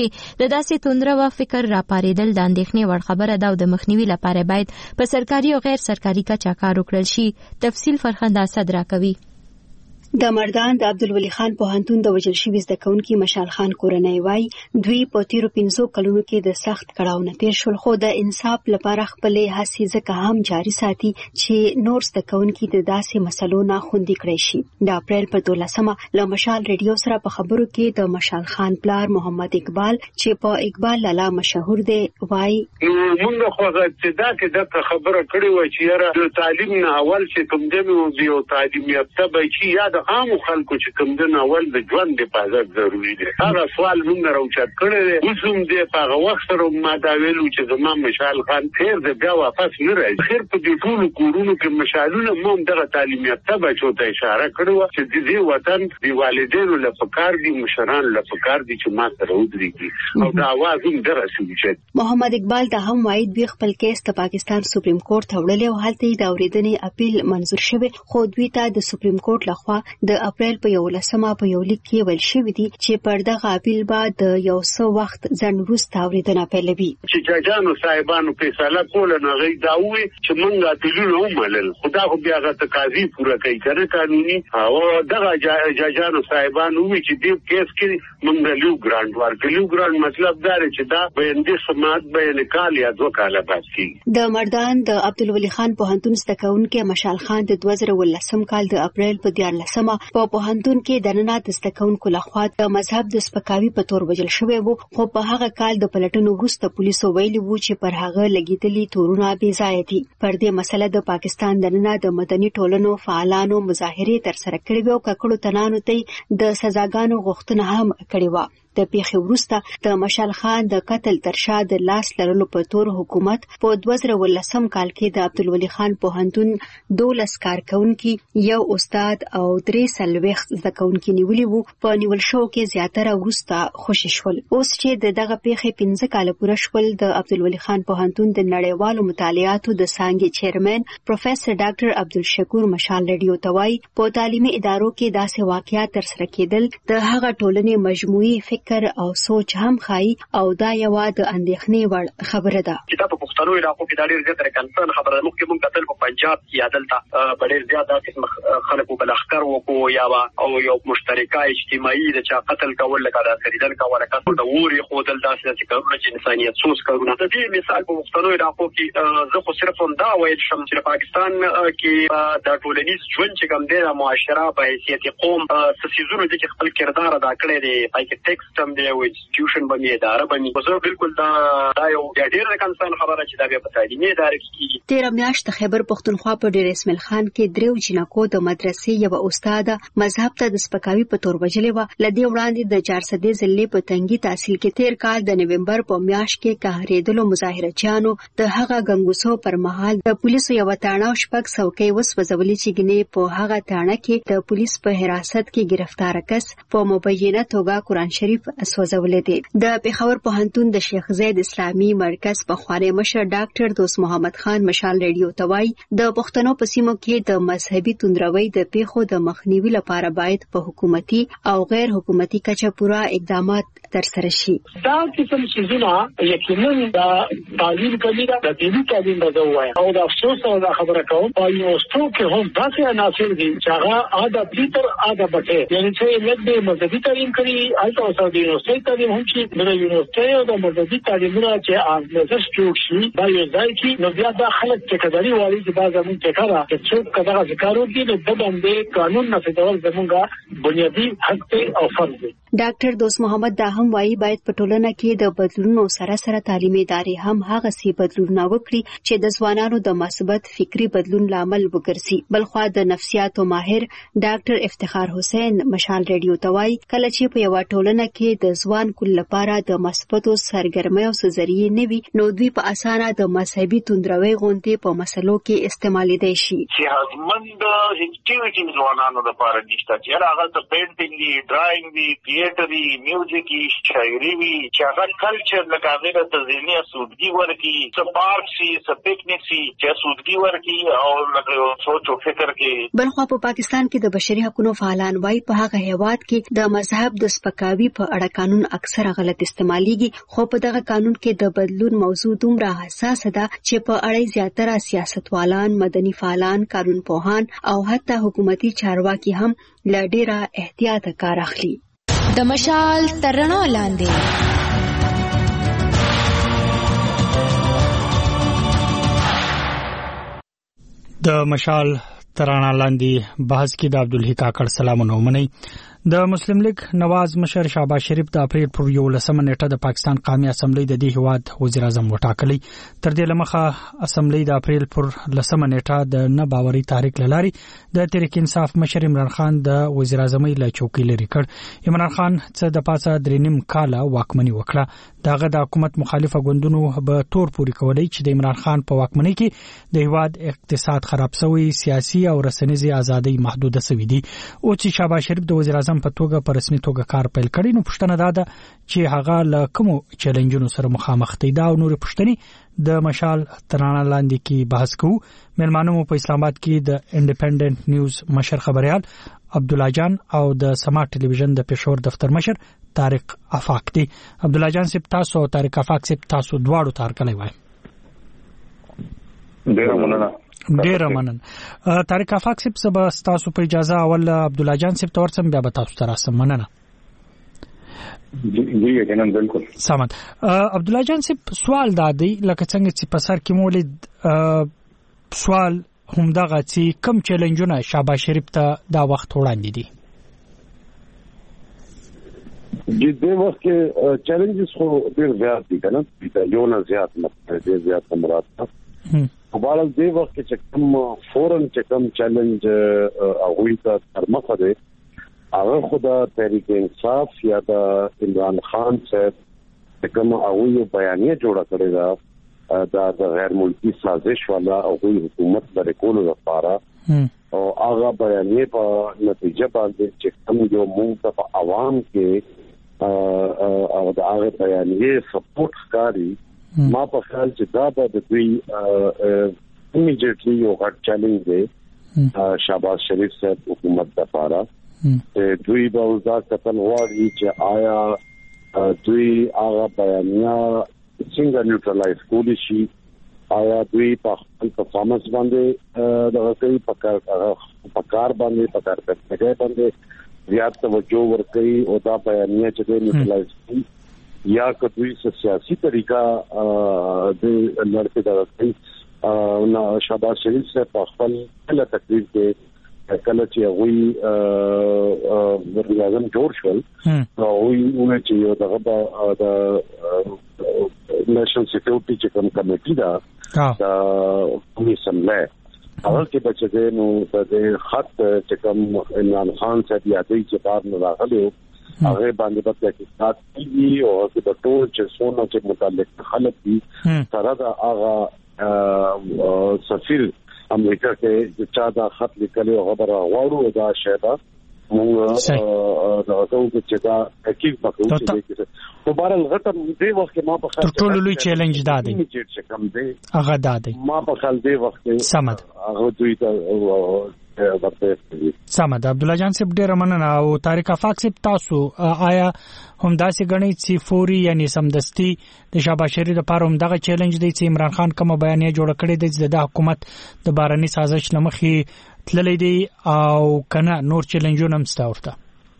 د داسې توندره فکر راپارېدل د اندېښنې وړ خبره ده او د مخنیوي لپاره باید په سرکاري او غیر سرکاري کچه کار وکړل شي. تفصیل فرخنده اسد راکوي. د مردان د عبدالولي خان پوهنتون د وژل شوي زده کوونکي مشال خان کورنۍ وایي دوی په تیرو پنځو کلونو کې د سخت کړاو نه تیر شول، خو د انصاف لپاره خپلې هڅې ځکه هم جاري ساتي چې نور زده کوونکي د داسې مسلو نه خوندي کړی شي. د اپریل په دولسمه له مشال ریډیو سره په خبرو کې د مشال خان پلار محمد اقبال چې په اقبال لالا مشهور دی وایي موږ خو چې دا کې د خبره کړې و چې یاره د تعلیم نه اول چې کوم دی یو تعلیم یافته به چې یا عام خلکو چې کوم د اول د ژوند د حفاظت ضروری دی. هغه سوال موږ راوچت کړی دی. اوس هم دې په هغه وخت سره ما دا ویلو چې زما مشال خان خیر د بیا واپس نه راځي. خیر په دې ټولو کورونو کې مشالونه موږ دغه تعلیم یافته بچو ته اشاره کړو چې د دې وطن د والدینو له فکر دي مشران له فکر دي چې ما سره ودرېږي او دا आवाज هم درسوي. محمد اقبال دا هم وایي دوی خپل کیس د پاکستان سپریم کورټ ته وړلی او هلته د اورېدنې اپیل منظور شوی، خو دوی ته د سپریم کورټ لخوا د اپریل په یولسمه په یو لیک کې ویل شوی دی چې پر دغه اپیل بعد د یو څه وخت ځنډ وروسته اورېدنه پیلوي. چې جاجانو صاحبانو فیصله کوله نو غي دا وی چې موږ اپیلونه ومنل، خدا خو بیا غته تقاضي پوره کوي کنه قانوني او دغه جاجانو صاحبانو وی چې دې کیس کې موږ لیو ګرانټ ورکړو. ګرانټ مطلب دا چې دا بیندې سمات بیان کال یا دوه کاله بعد کیږي. د مردان د عبدالولي خان پوهنتون زده کوونکي مشال خان د دوه زره ولسم کال د اپریل په دیارلسمه په پوهنتون کې د ننه د زده کوونکو لخوا د مذهب د سپکاوي په تور وژل شوی وو، خو په هغه کال د پلټنو وروسته پولیسو ویلي وو چې پر هغه لګیدلي تورونه بې ځایه دي. پر دې مسله د پاکستان د ننه د مدني ټولنو فعالانو مظاهرې ترسره کړې وو او ککړو تنانو ته د سزاګانو غوښتنه هم کړې وه. د پیښې وروسته د مشال خان د قتل تر شا د لاس لرلو په تور حکومت په دوه زره ولسم کال کې د عبدالولي خان پوهنتون دولس کارکونکي، یو استاد او درې څلوېښت زده کوونکي نیولي وو. په نیول شوو کې زیاتره وروسته خوشي شول. اوس چې د دغه پیښې پنځه کاله پوره شول، د عبدالولي خان پوهنتون د نړیوالو مطالعاتو د څانګې چیرمن پروفیسر ډاکټر عبدالشکور مشال ریډیو ته وایي په تعلیمي ادارو کې داسې واقعیات ترسره کېدل د هغه ټولنې مجموعي فکر او سوچ هم خای او دا یو د اندېښنې وړ خبره ده. چې دا په پښتنو علاقو کې د ډېر زیات کنسرن خبره ده. مخکې موږ کتل په پنجاب کې عدالت په ډېر زیات داسې خلکو بل اخکر وکړو یا او یو مشترکه اجتماعي د چا قتل کول لکه دا سریدل کول لکه د ووري خودل داسې داسې کارونه چې انسانیت سوز کارونه. د دې مثال په پښتنو علاقو کې زه خو صرف هم دا ویل شم چې پاکستان کې د ټولنیز ژوند چې کوم دی د معاشره په حیثیت قوم څه څیزونه دي چې خپل کردار ادا کړی دی پای کې ټیکس هم دی او انسټیټیوشن باندې اداره باندې زه بالکل دا دا یو ډېر کنسرن خبره چې دا بیا په تعلیمي اداره کې. تیر میاشت خیبر پختونخوا په ډیر اسماعیل خان کې دریو جنکو د مدرسې یو استاد مذهب ته د سپکاوي په تور وجلې و. لدی وړاندې د چار سدې ضلع په تنګي تحصیل کې تیر کال د نومبر په میاشت کې قهرېدلو مظاهرچیانو د هغه غنګوسو پر مهال د پولیسو یو تاڼه شپږ څوکۍ وسوځولې چې ګنې په هغه تاڼه کې د پولیس په حراست کې گرفتار کس په مبینه توګه قرآن شریف سوځولې دي. د پېښور پوهنتون د شیخ زید اسلامي مرکز په خوانی مشر ډاکټر دوست محمد خان مشال ریډیو ته وایي د پښتنو په سیمو کې د مذهبي توندروي د پیښو د مخنیوي لپاره باید په حکومتي او غیر حکومتي کچه پوره اقدامات ترسره شي. دا قسم چیزونه یقینا د تعلیم کمی د دیني تعلیم د وایي او د افسوس او د خبره کوم په یونیورسيټو کې هم داسې عناصر دي چې هغه اده پیتر اده بټه یعنی چې لږ مذهبي تعلیم کوي البته اوسه د یونیورسيټي تعلیم هم چې د یونیورسيټي او د مذهبي تعلیمونو چې ارزش جوړ شي دا یو ځای کې نو بیا د خلک چې کډري والی چې دا زموږ ټکرا چې څوک کډه ذکر وکړي نو د باندې قانون نافذول زموږه بنیادی حق او فرض دی. ډاکټر دوست محمد دا هم وایي باید په ټولنه کې د بدلونونو سره سره تعلیمي ادارې هم هغه سي بدلونونه وکړي چې د ځوانانو د مثبت فکری بدلون لامل وګرځي. بلخوا د نفسیاتو ماهر ډاکټر افتخار حسین مشال ریډیو ته وایي کله چې په یو ټولنه کې د ځوان کل لپاره د مثبتو سرګرمۍ او سزریې نه وي نو دوی په اسانه د مذهبي توندروي غونډې په مسلو کې استعمالېدای شي. چې هغمند اکټیویټیز ځوانانو لپاره نشته چې هغه د پینټینګ دی، ډرایینګ دی، تھیټر دی، میوزیک دی، شاعري وي چې هغه کلچر لکه هغه د ذهني اسودګي ورکی څه پارک سي څه پکنیک سي چې اسودګي ورکی او لکه سوچ او فکر کې. بلخوا په پاکستان کې د بشري حقوقو فعالان وايي په هغه هیواد کې د مذهب د سپکاوي په په اړه قانون اکثره غلط استعماليږي، خو په دغه قانون کې د بدلون موضوع دومره حساس ده چې په اړه زیاتره سیاستوالان، مدني فعالان، قانون پوهان او حتی حکومتي چارواکي هم له ډیره احتیاطه کار اخلي. د مشال ترڼا لاندې د مشال ترڼا لاندې بحث کې د عبدالحق کاکړ سلامونه ومني. د مسلم لیگ نواز مشر شهباز شریف د اپریل پر یولسمه نیټه د پاکستان قومي اسمبلی د دې هواد وزیر اعظم وټاکلی. تر دې لمخه اسمبلی د اپریل پر لسمه نیټه د نه باوري تحریک لاري د تحریک انصاف مشر عمران خان د وزیر اعظمۍ له چوکۍ لري کړ. عمران خان څه د پاسه درې نیم کاله واکمني وکړه. دغه د حکومت مخالفه ګوندونو به تور پوري کولای چې د عمران خان په واکمنۍ کې د هواد اقتصاد خراب شوی، سیاسي او رسنیزي ازادي محدوده شوې دي. او چې شهباز شریف د وزیر اعظم په توګه په رسمي توګه کار پیل کړي، نو پښتنه دا ده چې هغه له کوم چیلنجونو سره مخامخ دي. دا او نور پښتني د مشال ترانه لاندې کې بحث کوو. مېلمانو په اسلام آباد کې د انډیپندنت نیوز مشر خبريال عبد الله جان او د سما ټلویزیون د پېښور دفتر مشر طارق افاق دي. عبد الله جان سپ تاسو او طارق افاق سپ تاسو دواړو تار کلی وای. ډیر مننه. ډیر مننه. طارق افاق سپ سبا تاسو په اجازه اول عبد الله جان سپ تورسم بیا به تاسو تر اسم مننه. جی جنان بالکل. سمت. عبد الله جان سپ سوال دادی لکه څنګه چې په سر کې مولد سوال همدغه چې کم چیلنجونه شهباز شریف ته دا وخت وړاندې دي. جی د وخت کې چیلنجز خو ډیر زیات دي کنه، یو نه زیات نه ډیر زیات مراد ده. په بل د وخت کې چې کوم فورن چې کوم چیلنج هغه ته تر مخه ده، هغه خدا تحریک انصاف یا د عمران خان صاحب کوم هغه بیانیه جوړه کړې ده دا د غیر ملکی سازش والا او حکومت لري کولو لپاره، او هغه بیانیه په نتیجه باندې چې کوم یو موږ په عوام کې او د هغه بیانیه سپورټ ښکاري، ما په خیال چې دا به د دوی امیډیټلی یو غټ چیلنج دی شهباز شریف صاحب حکومت لپاره. دوی به وزا کتل غواړي چې آیا دوی هغه بیانیه څنګه نیوټرلایز کولی شي، آیا دوی په خپل پرفارمنس باندې دغه کوي په کار باندې په کار کوي باندې زیات توجه ورکوي او دا بیانیه چې نیوټرلایز کوي، یا که دوی سیاسي طریقہ د لړکې دغه کوي. نو شهباز شریف صاحب په خپل کله تقریر کې کله چې هغه وزیر اعظم جوړ شول، نو هغه چې یو دغه د نېشنل سکیورټي چې کوم کمیټي دا د قومي اسمبلی هغه کې بچی نو د خط چې کوم عمران خان صاحب یادې چې بار نه راغلی هغه باندې په تحقیقات کیږي او د ټول چې څونه چې متعلق خلک دي سره دا هغه سفیر امریکا کې چې چا دا خط لیکلی او خبره غواړو دا شیدا موږ دا ټول چې دا تحقیق وکړو چې په بار الغټ دی وخت ما په خاطر ټول لوی چیلنج دا دی چې کوم دی هغه دا دی ما په خیال دی وخت سمد هغه دوی ته سمد. عبد الله جان صاحب ډیر مننه. او طارق افاق صاحب تاسو آیا هم داسې غنئ چې فوري یعنی سمدستي د شهباز شریف لپاره هم دغه چیلنج دی چې عمران خان کوم بیانیه جوړ کړی دی د حکومت د بارني سازش لمخې تللی دی او کنه نور چیلنجونه هم ستا ورته؟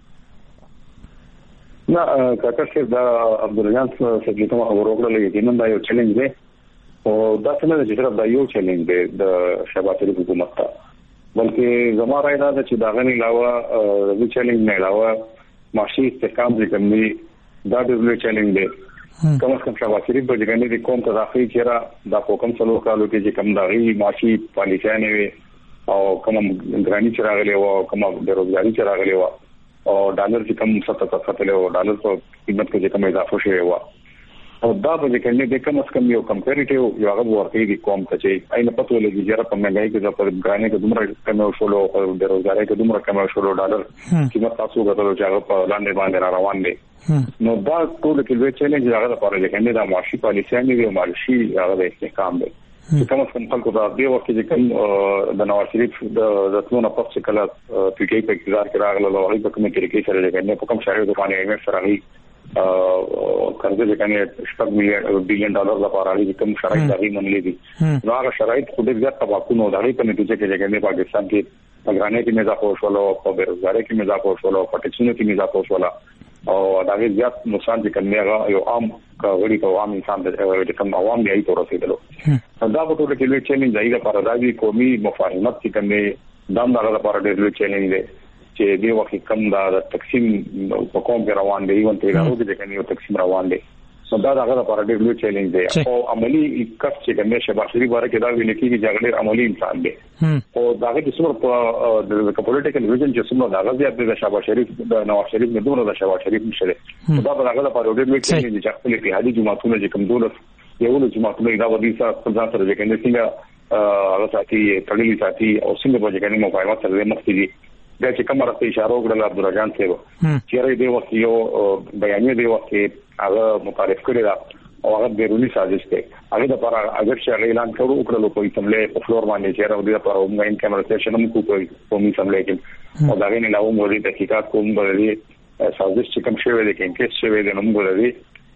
نه کاکا صاحب دا عبد الله جان صاحب چې کوم اوروغله یقینا دا یو چیلنج دی او دا څنګه چې صرف دا یو چیلنج دی د شهباز شریف حکومت ته، بلکې زما رائے دا ده چې دا غني علاوه د چیلنج نه علاوه معاشي استحکام دې کوي دا د لوی چیلنج دی. کوم څه شهباز شریف به ځګنې د قوم ته راخي چې دا کوم څلور کالو کې چې کوم داغي معاشي پالیسیانه وي او کوم ګرانی چې راغلي او کوم بیروزګاری چې راغلي او ډالر چې کوم څه څه څه له ډالر په قیمت کې کوم اضافه شوی و او دا به کنه د کوم څه کم یو کمپیریټیو یو هغه ورته دي کوم ته چې اينه پته ولګي چې را په مګای کې د پر ګرانی کې دومره کم شول او د بیروزګاری کې دومره کم شول ډالر قیمت تاسو غوښتل چې هغه په لاندې باندې را روان دي. نو دا ټول کې لوی چیلنج هغه لپاره چې کنه د معاشي پالیسیانه وی معاشي هغه د استحکام دی چې کوم څه خلکو دا دی وخت چې کوم د نواز شریف د ټولو په څیر کله پیکي په اقتدار کې راغله او هغه په کومه طریقې سره لګنه په کوم شاعر د باندې ایمه سره هی قرضې کنه شپږ میلیارډ بلین ډالر لپاره لري کوم شرایط دغه منلې دي نو هغه شرایط خو ډېر زیات تباکونه دغه په نتیجه کې چې پاکستان کې اګرانې کې اضافه وشوله او بیروزګاری کې اضافه وشوله او پټیشنونو کې اضافه وشوله او دغه زیات نقصان چې کنه یو عام غړي او عام انسان د کوم عوام دی ته رسیدلو دا په ټول کې لوی چیلنج دی لپاره راځي قومي مفاهمت چې کنه دام دغه لپاره ډېر لوی چیلنج دی چې دی وخت کم دا تقسیم په کوم کې روان دی وانه ته راوځي چې کنه یو تقسیم روان دی نو دا هغه لپاره ډېر لوی چیلنج دی او عملی کس چې کنه شباب شریف باره کې دا ویل کېږي چې ډېر عملی انسان دی او دا د څومره په د پولیټیکل ویژن چې څومره دا غزي د شباب شریف د نواز شریف نه دومره د شباب شریف نشره دا به هغه لپاره ډېر لوی چیلنج دی چې خپل اتحادي جماعتونه چې کوم دولت یو له جماعتونو دا ودی سره ځان سره چې کنه څنګه هغه ساتي تړلي ساتي او څنګه به کنه مفاهمت سره مخکې دي دا چې کوم راته اشاره وکړه عبدالرحمن صاحب چې دی وخت یو بیانیه دی وخت هغه متعارف کړی دا او هغه بیرونی سازش دی هغه د لپاره اگر چې اعلان کړو وکړو په اسمبلی په فلور باندې چې راو دی لپاره موږ ان کیمرا سیشن هم کوو په اسمبلی کې او دا غوښنه لاو موږ د تحقیقات کوم غوړي سازش چې کوم شوی دی کې کیس شوی دی نو موږ غوړي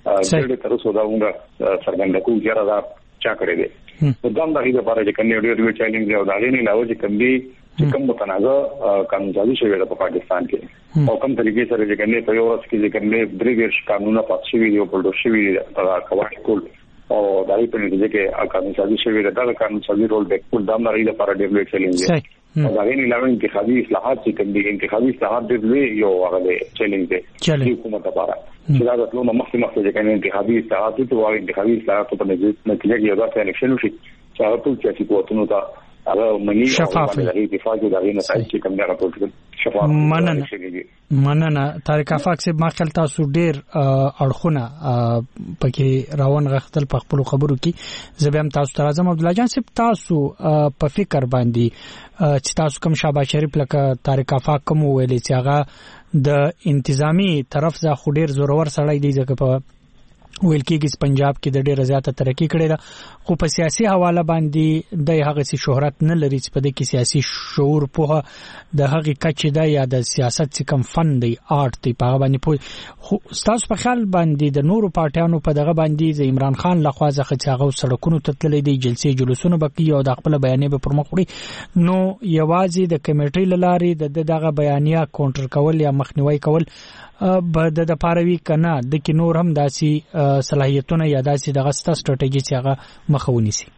چې تر اوسه دا موږ څرګند کوو چې را چا کړی دی په دام دغه لپاره چې کنه ډېر ډېر چیلنج دی او دا غوښنه لاو چې کوم دی چې کوم متنازع قانوني شوی دی په پاکستان کې او کوم طریقې سره چې کنه په یو ورځ کې چې کنه درې قانونونه پات شوی دی او په ډول شوی دی په کوټ کول او دای په نتیجه کې قانوني شوی دی دا قانوني رول بیک کول دا مری لپاره ډېر لوی چیلنج دی او دا غوښنه لاو انتخابي اصلاحات چې کوم دي انتخابي اصلاحات ډېر لوی یو هغه چیلنج دی چې حکومت لپاره چې دا د نو مخکې مخکې چې کنه انتخابي اصلاحات ته وایي انتخابي اصلاحات په نتیجه کې یو ځای الیکشن وشي چې هغه ټول چې کوټونو ته هغه منی شفاف دی دفاع د غوښنه نتایج چې کوم دا ټول شفاف مننه مننه طارق افاق صاحب ما خپل تاسو ډیر اړخونه پکې راون غختل په خپل خبرو کې زبېم تاسو تر اعظم عبد الله جان صاحب تاسو په فکر باندې چې تاسو کوم شاباش شریف لکه طارق افاق کوم ویلې چې هغه د انتظامی طرف ځا خو ډیر زورور سړی دی ځکه په ویل کېږي پنجاب کې د ډېر زیاته ترقی کړې ده خو په سیاسي حواله باندې د هغه سي شهرت نه لري چې په دې کې سیاسي شعور په د هغه کچې ده یا د سیاست چې کم فن دی آرت دی په باندې په خو تاسو په خیال باندې د نورو پارټیانو په دغه باندې د عمران خان لخوا ځخه هغه سړکونو ته تللې دي جلسې جلوسونه بکی او د خپل بیانیه په پرمخ وړي نو یوازې د کمیټې لاري د دغه بیانیه کونټر کول یا مخنیوي کول به د پاروي کنه د کې نور هم داسي صلاحیتونه یا داسي دغه ستراتیژي چې هغه مخاوني سي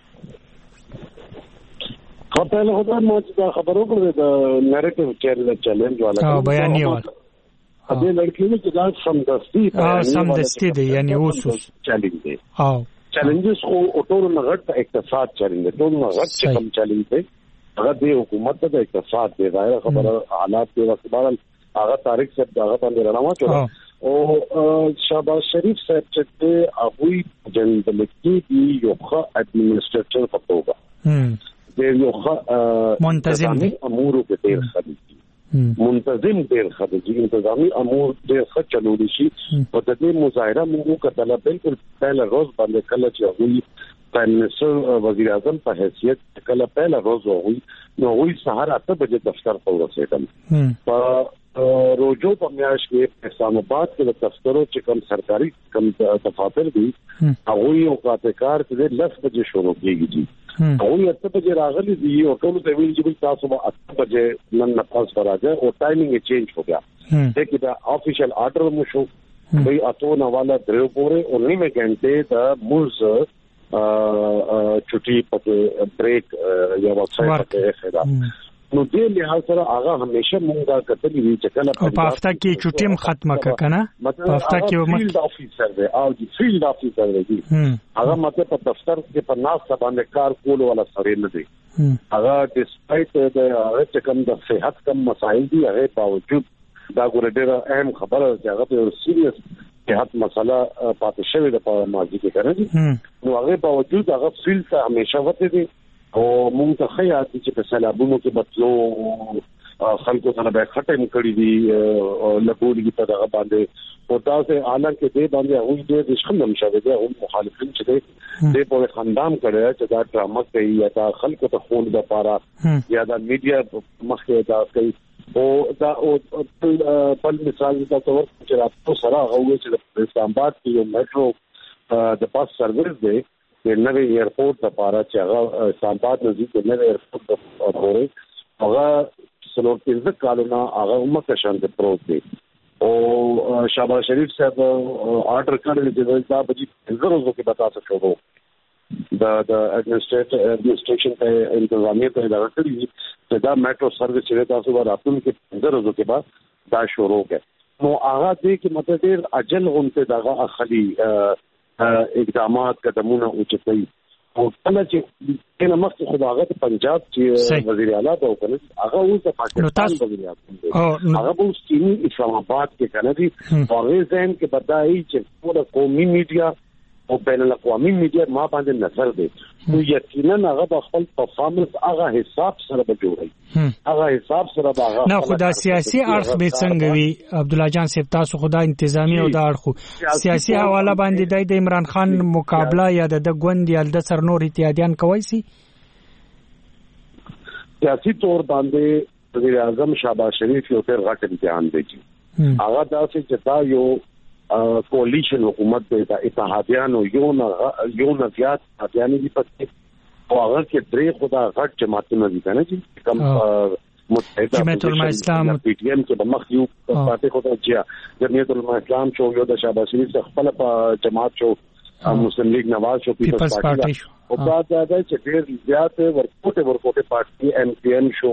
خپل خدای مو چې خبرو کړو د نریټیو چیلنج والا او بیانیه والا ا دې لړکې چې دا سم دستي اه سم دستي دی یعنی اوس چیلنج دی او چیلنجز خو ټول نغټ اقتصاد چیلنج دی ټول نغټ کم چیلنج دی هغه د حکومت د اقتصاد دی ظاهر خبره حالات دی وسبارل هغه تاریخ صاحب دغه باندې رڼا واچوله او شاباش شریف صاحب چې هغه جنبلکی دی یو ښه اډمنسټریټر په توګه د یو ښه منتظم امور په ډیر خدي منتظم ډیر خدي انتظامی امور ډیر ښه چلول شي په دې مظاهره موږ کتل بالکل پهل روز باندې کله چې هغه پرایم منسٹر وزیر اعظم په حیثیت کله پهل روز وي نو وی سهار اته بجې دفتر ته ورسېدل په روجو په میاش کې اسلام آباد کې د دفترو چې کوم سرکاري کوم دفاتر دي هغه یو کاتکار چې لس بجې شروع کیږي هغه اته بجې راغلي دي او ټول ته ویل چې تاسو به اته بجې نن نفاس راځي او ټایمینګ چینج हो गया دغه دا افیشل آرډر مو شو وی اته نو والا درو پورې او نیمه غنټه د موز چټي په بریک یا وقفه په خدا نو دې له سره هغه همیشه مونږه کتلې وی چې کله په هفته کې چټیم ختمه کنه په هفته کې فیلډ افیسر دی او دی فیلډ افیسر دی هغه مته په دفتر کې په ناس باندې کار کول ولا سره نه دی هغه ډیسپایټ د هغه چې کوم د صحت کم مسایل دي هغه باوجود دا ګوره ډېر اهم خبره ده چې هغه په سیریس صحت مسله پاتې شوی د په ماضي کې کړی نو هغه باوجود هغه فیلډ ته همیشه وته دي او مونږ ته خیاط چې په سلابونو کې بتلو خلکو ته به خټم کړی دي لګولې په دغه باندې او تاسو حالانکه دې باندې هغه دې شخم مشابه دي او مخالفین چې دې په خندام کړی چې دا ډرامه کوي یا دا خلکو ته خون د پاره یا دا میډیا مخکې دا کوي او دا او بل مثال دا تور چې راځو سره هغه چې د اسلام آباد کې یو میټرو د پاس سروس دی د نوې ایرپورټ لپاره چې هغه اسلام آباد نزدیک د نوې ایرپورټ د پورې هغه څلور پنځه کالونه هغه عمر شان د پروت دی او شهباز شریف صاحب آرډر کړی چې دا به پنځه ورځو کې بتا سکو د د ایڈمنسټریشن ته انتظامیه ته دا کړی چې دا میټرو سروس چې تاسو به راتلونکي کې پنځه ورځو کې بعد دا شروع کړي نو هغه دې کې مطلب ډېر اجل غونته دغه اخلي اقدامات قدمونه اوچتای او کله چې کله مخکې خداغه د پنجاب چې وزیر اعلی دا وکړي هغه اوس د پاکستان وزیر اعلی هغه اوس چې اسلام آباد کې کنه دي هغه ځین کې بدایي چې ټول قومي میډیا او بین الاقوامي میډیا ما باندې نظر دی نو یقینا هغه د خپل پرفارمنس هغه حساب سره به جوړي هغه حساب سره به هغه نه خدا سیاسي اړخ به څنګه وي عبد الله جان صاحب تاسو خدا انتظامی او دا اړخ سیاسي حواله باندې د عمران خان مقابله یا د غوند یا د سر نور اتحادیان کوي سي سیاسي تور باندې وزیر اعظم شهباز شریف یو تر غټ امتحان دی هغه داسې چې دا یو کولیشن حکومت د اتحادیانو یو نه یو نه زیات اتحادیان دي پکې او هغه کې درې خدا غټ جماعتونه دي کنه چې کوم متحده جمعیت العلماء اسلام پی ټی ایم کې بمخ یو پارټي خدا چې جمعیت العلماء اسلام شو یو د شهباز شریف خپل جماعت شو مسلم لیگ نواز شو پیپلز پارټي او بعد دا چې ډېر زیات ورکوټه ورکوټه پارټي ایم پی ایم شو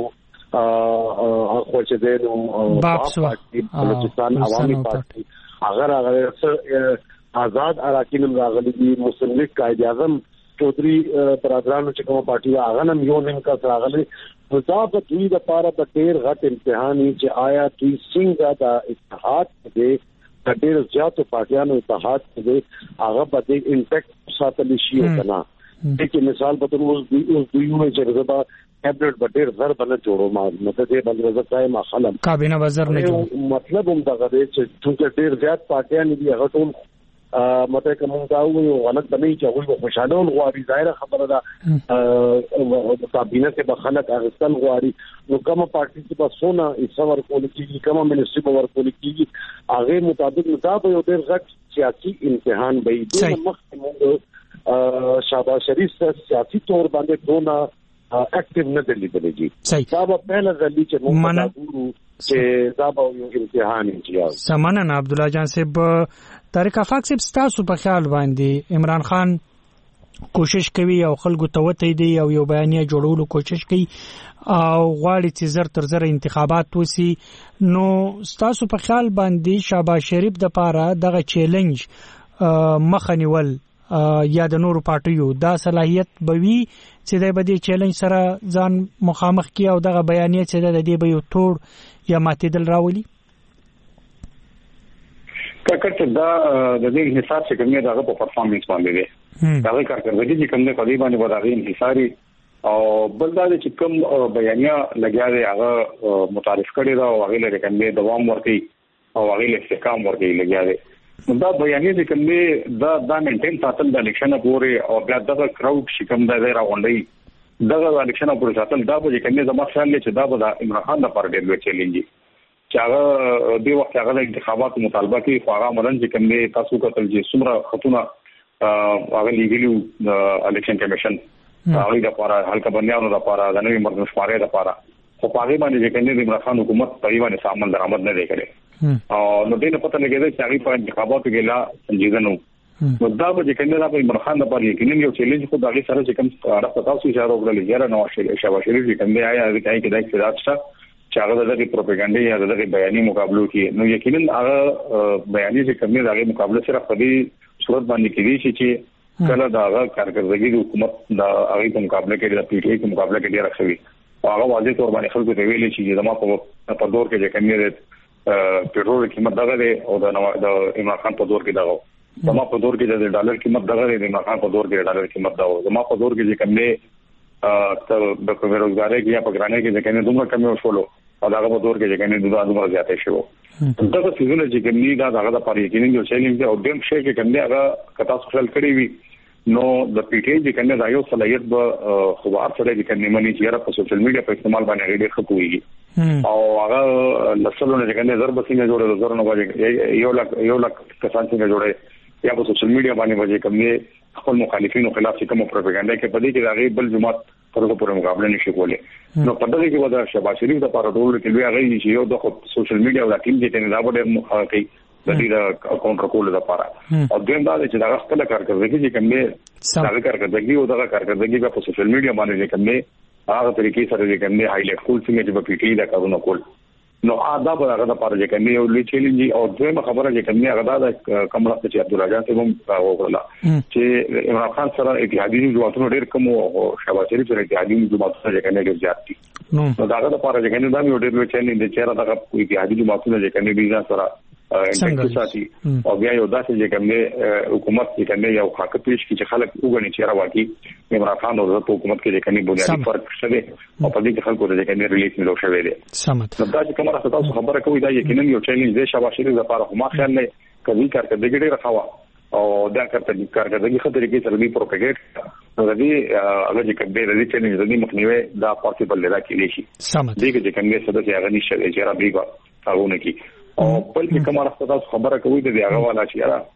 ا خو چې د باپس بلوچستان عوامي پارټي اگر اگر آزاد اراکین راغلي دي مسلم لیگ قائد اعظم چودھری برادرانو چې کومه پارټي هغه نم یو نیم کا راغلي نو دا په دوی د پاره د ډېر غټ امتحاني چې آیا دوی څنګه د اتحاد کې د ډېر زیاتو پارټیانو اتحاد کې هغه په دې امپیکټ ساتل شي کنه چې مثال په توګه اوس دوی اوس دوی نو چې رضا کابینټ بډیر زر بنه جوړو ما مته دې بل رضا صاحب ما خلم کابینه وزیر نه جوړ مطلب هم دا غوډه چې څنګه ډیر زیات پارټیان دي هغه ټول مته کوم دا وو غلط نه چې هغه خوشاله غواړي ظاهر خبره ده کابینه کې بخلک اغستل غواړي نو کومه پارټي چې په سونا ایسور کول کیږي کومه منسټري باور کول کیږي هغه مطابق مطابق یو ډیر غټ سیاسي امتحان به دې مخکې شهباز شریف سیاسي تور باندې دونه اکټیو نه دی لیدلې دا به پهله ځل چې موږ دا ګورو چې دا به یو امتحان چې سمانه عبد الله جان صاحب طارق افاق صاحب تاسو په خیال باندې عمران خان کوشش کوي او خلکو ته وته دی او یو بیانیه جوړولو کوشش کوي او غواړي چې زر تر زر انتخابات وسی نو تاسو په خیال باندې شهباز شریف د پاره دغه چیلنج مخنیول یا د نورو پارټیو دا صلاحیت بوي چې د دې چیلنج سره ځان مخامخ کی او دغه بیانیه چې د دې به یو ټوړ یا ماتیدل راولي ککه دا د دې حساب چې کومه دغه په پرفارمنس باندې دی دا کارکړه چې کومه په دې باندې وداغي انحصاري او بل دا چې کوم بیانیه لګیا دی هغه متعارف کړي دا او هغه لري کومه دوام ورکړي او هغه له استحکام ورکړي لګیا دی دا بیانیه چې کومه دا دا مینټین ساتل د الیکشن پورې او بیا دغه کراود چې کوم دا راوندي دغه الیکشن پورې ساتل دا به کومه زما خیال چې دا به د عمران خان لپاره ډېر لوی چیلنج چې هغه د وخت هغه د انتخاباتو مطالبه کوي خو هغه مدن چې کومه تاسو کتل چې څومره خطونه هغه لیګلو د الیکشن کمیشن هغه د لپاره هلکه بنیانو لپاره د نوې مرګ شمارې لپاره خو هغه باندې چې کومه د عمران خان حکومت په ایوانه سامان درآمد نه دی کړی او نو دینه پته لګیږي چې هغه په انتخاباتو کې لا سنجیده نو نو دا به کومه د عمران خان لپاره یقینا یو چیلنج خو دغه سره چې کوم راځي تاسو اشاره وکړل یاره نو شهباز شریف کومه آیا د کای کې د اقتدار چې هغه دغه پروپاګاندا یا دغه بیاني مقابلو کې نو یقینا هغه بیاني چې کومه دغه مقابله سره په دې صورت باندې کېږي چې کله دغه کارکړدګي د حکومت د هغه په مقابله کې د پی ټی آی په مقابله کې ډیر راځي هغه واضح تور باندې خلکو ته ویلي چې زموږ په په دور کې چې کومه پیټرول قیمت دغه دی او د عمران خان په دور کې دغه زموږ په دور کې د ډالر قیمت دغه دی د عمران خان په دور کې د ډالر قیمت دغه زموږ په دور کې چې کومه د کومه روزګاري کې یا په ګرانه کې چې کومه دومره کمی وشولو او دغه په دور کې چې کومه دومره دومره زیاتې شو دغه څه چې کومه دا دغه د پاره کې نه یو چیلنج او دیم شي کې کومه هغه کتا سوشل کړی وي نو د پی ټی آی چې کومه دا یو صلاحیت به خبر سره د کومه منی چې را په سوشل میډیا په استعمال باندې ډېر ښه کوي او هغه نسلونه چې کنه ضرب سینه جوړه زره نه باندې یو لک یو لک کسان څنګه جوړه یا په سوشل میډیا باندې باندې کوم خپل مخالفینو خلاف چې کوم پروپاګاندا کې پدې کې هغه بل جماعت سره په مقابله نشي کولای نو په دغه کې ودا شهباز شریف د لپاره ډول کې لوی هغه چې یو د سوشل میډیا ولا ټیم چې نه دا ډېر مخه کوي د دې د کاونټر کول لپاره او دویم دا چې دا خپل کارکړدګي چې کومه دا کارکړدګي او دا کارکړدګي په سوشل میډیا باندې کومه هغه طریقې سره چې کومه هایلایټ کول څنګه چې په پی ټی دا کارونه کول نو ادا به هغه د لپاره چې کومه یو لوی چیلنج او دویمه خبره چې کومه هغه د کمرا چې عبد الله جان ته هم وکړه چې عمران خان سره اتحادیې جماعتونو ډېر کم او شهباز شریف سره اتحادیې جماعتونه چې کومه ډېر زیات دي نو دا هغه لپاره چې کومه دا یو ډېر لوی چیلنج دی چې هغه د اتحادیې جماعتونه چې کومه بيزنس سره انټیکټ ساتي او بیا یو داسې چې کومه حکومت چې کومه یو حق پیش کی چې خلک وګڼي چې راوځي عمران خان او د حکومت کې چې کومه بنیادی فرق شته او په دې کې خلکو ته چې کومه ریلیټ ملو شوی دی سمت دا چې کومه تاسو خبره کوي دا یقینا یو چیلنج دی شهباز شریف لپاره خو ما خیال نه کوي کارکړدګي ډېر خوا او دا کارکړدګي خطرې کې تر دې پروپاګاندا نو د دې هغه چې کومه د دې چیلنج د دې مخنیوي دا پوسیبل دی کې شي سمت دې کې چې کومه څه د هغه نشه چې را بیګا هغه نه کی او بل کې کومه راځه خبره کوي د هغه والا چې را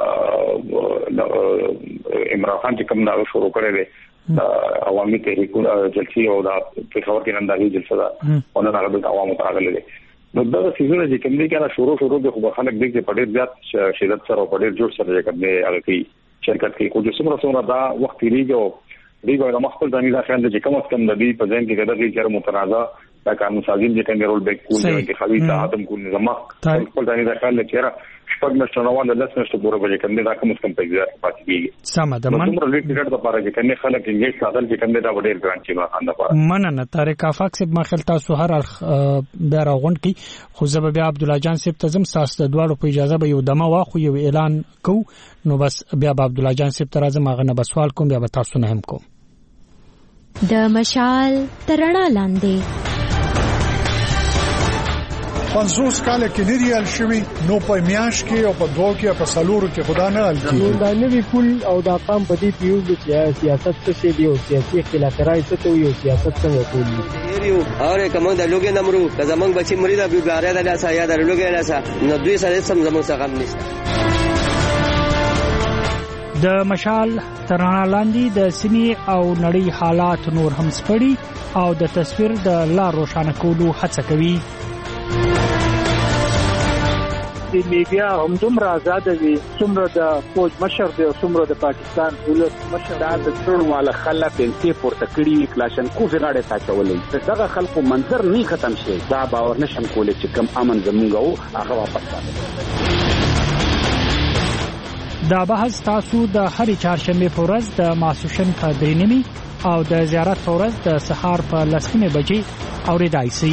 دا عمران خان چې کوم دا شروع کړی دی د عوامي تحریکونو جلسې او د پیښور کې نن د جلسه ده او نن هغه د عوامو راغلي دي نو دا سیزونه چې کوم دي کنه شروع شروع د خو خلک دي چې په ډېر زیات شدت سره او په ډېر جوړ سره کوم دي هغه کې شرکت کوي خو چې څومره څومره دا وخت لري او دیګو د مخکل ځاني دا خیال چې کوم څه کم د دې په ځین کې دغه چې متنازع دا قانون سازي چې څنګه رول بیک کول دي چې خوي ته ادم کول نظام خپل ځاني دا خیال چې را شپږ مشته نو ول لس مشته پورې به کوم دا کوم څه کم پیږي پاتې کیږي سم ده من نو لیک ډیټ د پاره چې کنه خلک انګیج ساتل چې کوم دا ډېر ګران چې ما خان د پاره مننه طارق افاق صاحب ما خل تاسو هر بیا راغون کی خو زه بیا عبد الله جان صاحب ته زم ساس د دوړو په اجازه به یو دمه واخو یو اعلان کو نو بس بیا عبد الله جان صاحب ته راځم هغه نه بس سوال کوم بیا به تاسو نه هم کوم د مشال ترڼا لاندې پنځوس کال کې لري شوی نو په میاش کې او په دوه کې په سالورو کې خدا نه الکی دا نوی کول او دا قام په دې پیو چې سیاست څه دی او سیاسي اختلافات څه ته یو سیاست څنګه کوي یو اوره کوم د لوګي نمرو که زمنګ بچی مری دا بیګاره د لاسه یا د لوګي لاسه نو دوی سره سم زموږ څخه غم نشته د مشال ترانه لاندې د سیمې او نړۍ حالات نور هم سپړي او د تصویر د لا روښانه کولو هڅه کوي د میډیا هم دومره آزاد دي څومره د فوج مشر دی او څومره د پاکستان ولس مشر دا د څړو والا خلک انتي پورته کړی کلاشن کو زغاړه تا چولې دغه خلکو منظر نه ختم شي دا باور نشم کولای چې کم امن زمونږ او هغه واپس راځي دا بحث تاسو د هرې چهارشنبه په ورځ د ماسوشن په درې نیمه او د زیارت په ورځ د سهار په لسمه بجې اوریدای شئ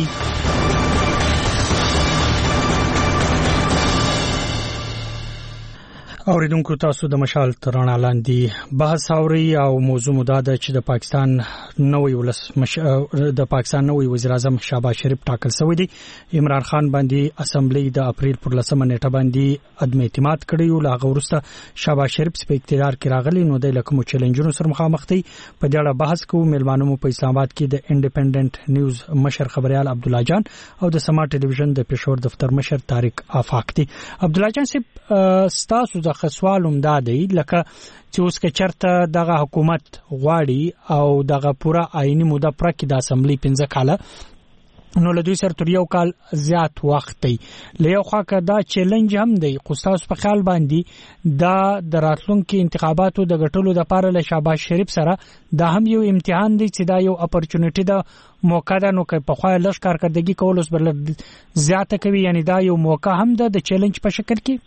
اوریدونکو تاسو د مشال ترانه لاندې بحث اوري او موضوع مدا ده چې د پاکستان نوې ولس مش... د پاکستان نوې وزیر اعظم شهباز شریف ټاکل شوی دی عمران خان باندې اسمبلی د اپریل پر لسمه نیټه باندې عدم اعتماد کړی او لاغه ورسته شهباز شریف په اقتدار کې راغلی نو د لکه چیلنجونو سره مخامخ دی په دې اړه بحث کوو ملمانو په اسلام آباد کې د انډیپندنت نیوز مشر خبريال عبد الله جان او د سما ټلویزیون د پېښور دفتر مشر طارق افاق دی عبد الله جان صاحب ستاسو د خسوال هم دا دی لکه چې اوس که چرته دغه حکومت غواړي او دغه پوره آئینی موده پر کې د اسمبلی پنځه کاله نو له دوی سره تر یو کال زیات وخت دی له یو خوا که دا چیلنج هم دی خو ستاسو په خیال باندې دا د راتلونکو انتخاباتو د ګټلو لپاره له شهباز شریف سره دا هم یو امتحان دی چې دا یو اپورچونټی ده موقع ده نو که په خوا لږ کارکردګي کول اوس بل زیاته کوي یعنی دا یو موقع هم ده د چیلنج په شکل کې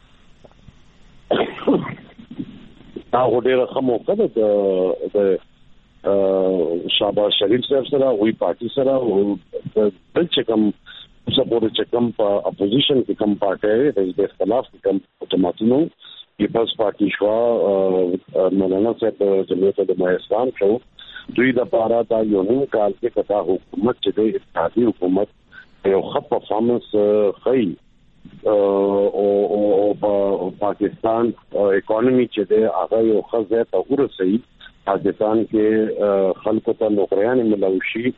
دا ډېر ښه موقع ده د شهباز شریف صاحب سره وی پارټي سره او د چې کوم سپورټ چې کوم په اپوزیشن کې کوم پارټي د اختلاف کې کوم جماعتونو پیپلز پارټي شو مولانا صاحب جمعیت علماء اسلام شو دوی د پاره دا یو نیم کال کې کتا حکومت چې د اتحادی حکومت یو ښه پرفارمنس کوي او او پاکستان اکانومي چې د هغه یو خزه ته ورسېږي پاکستان کې خلکو ته نوکریان ملوشي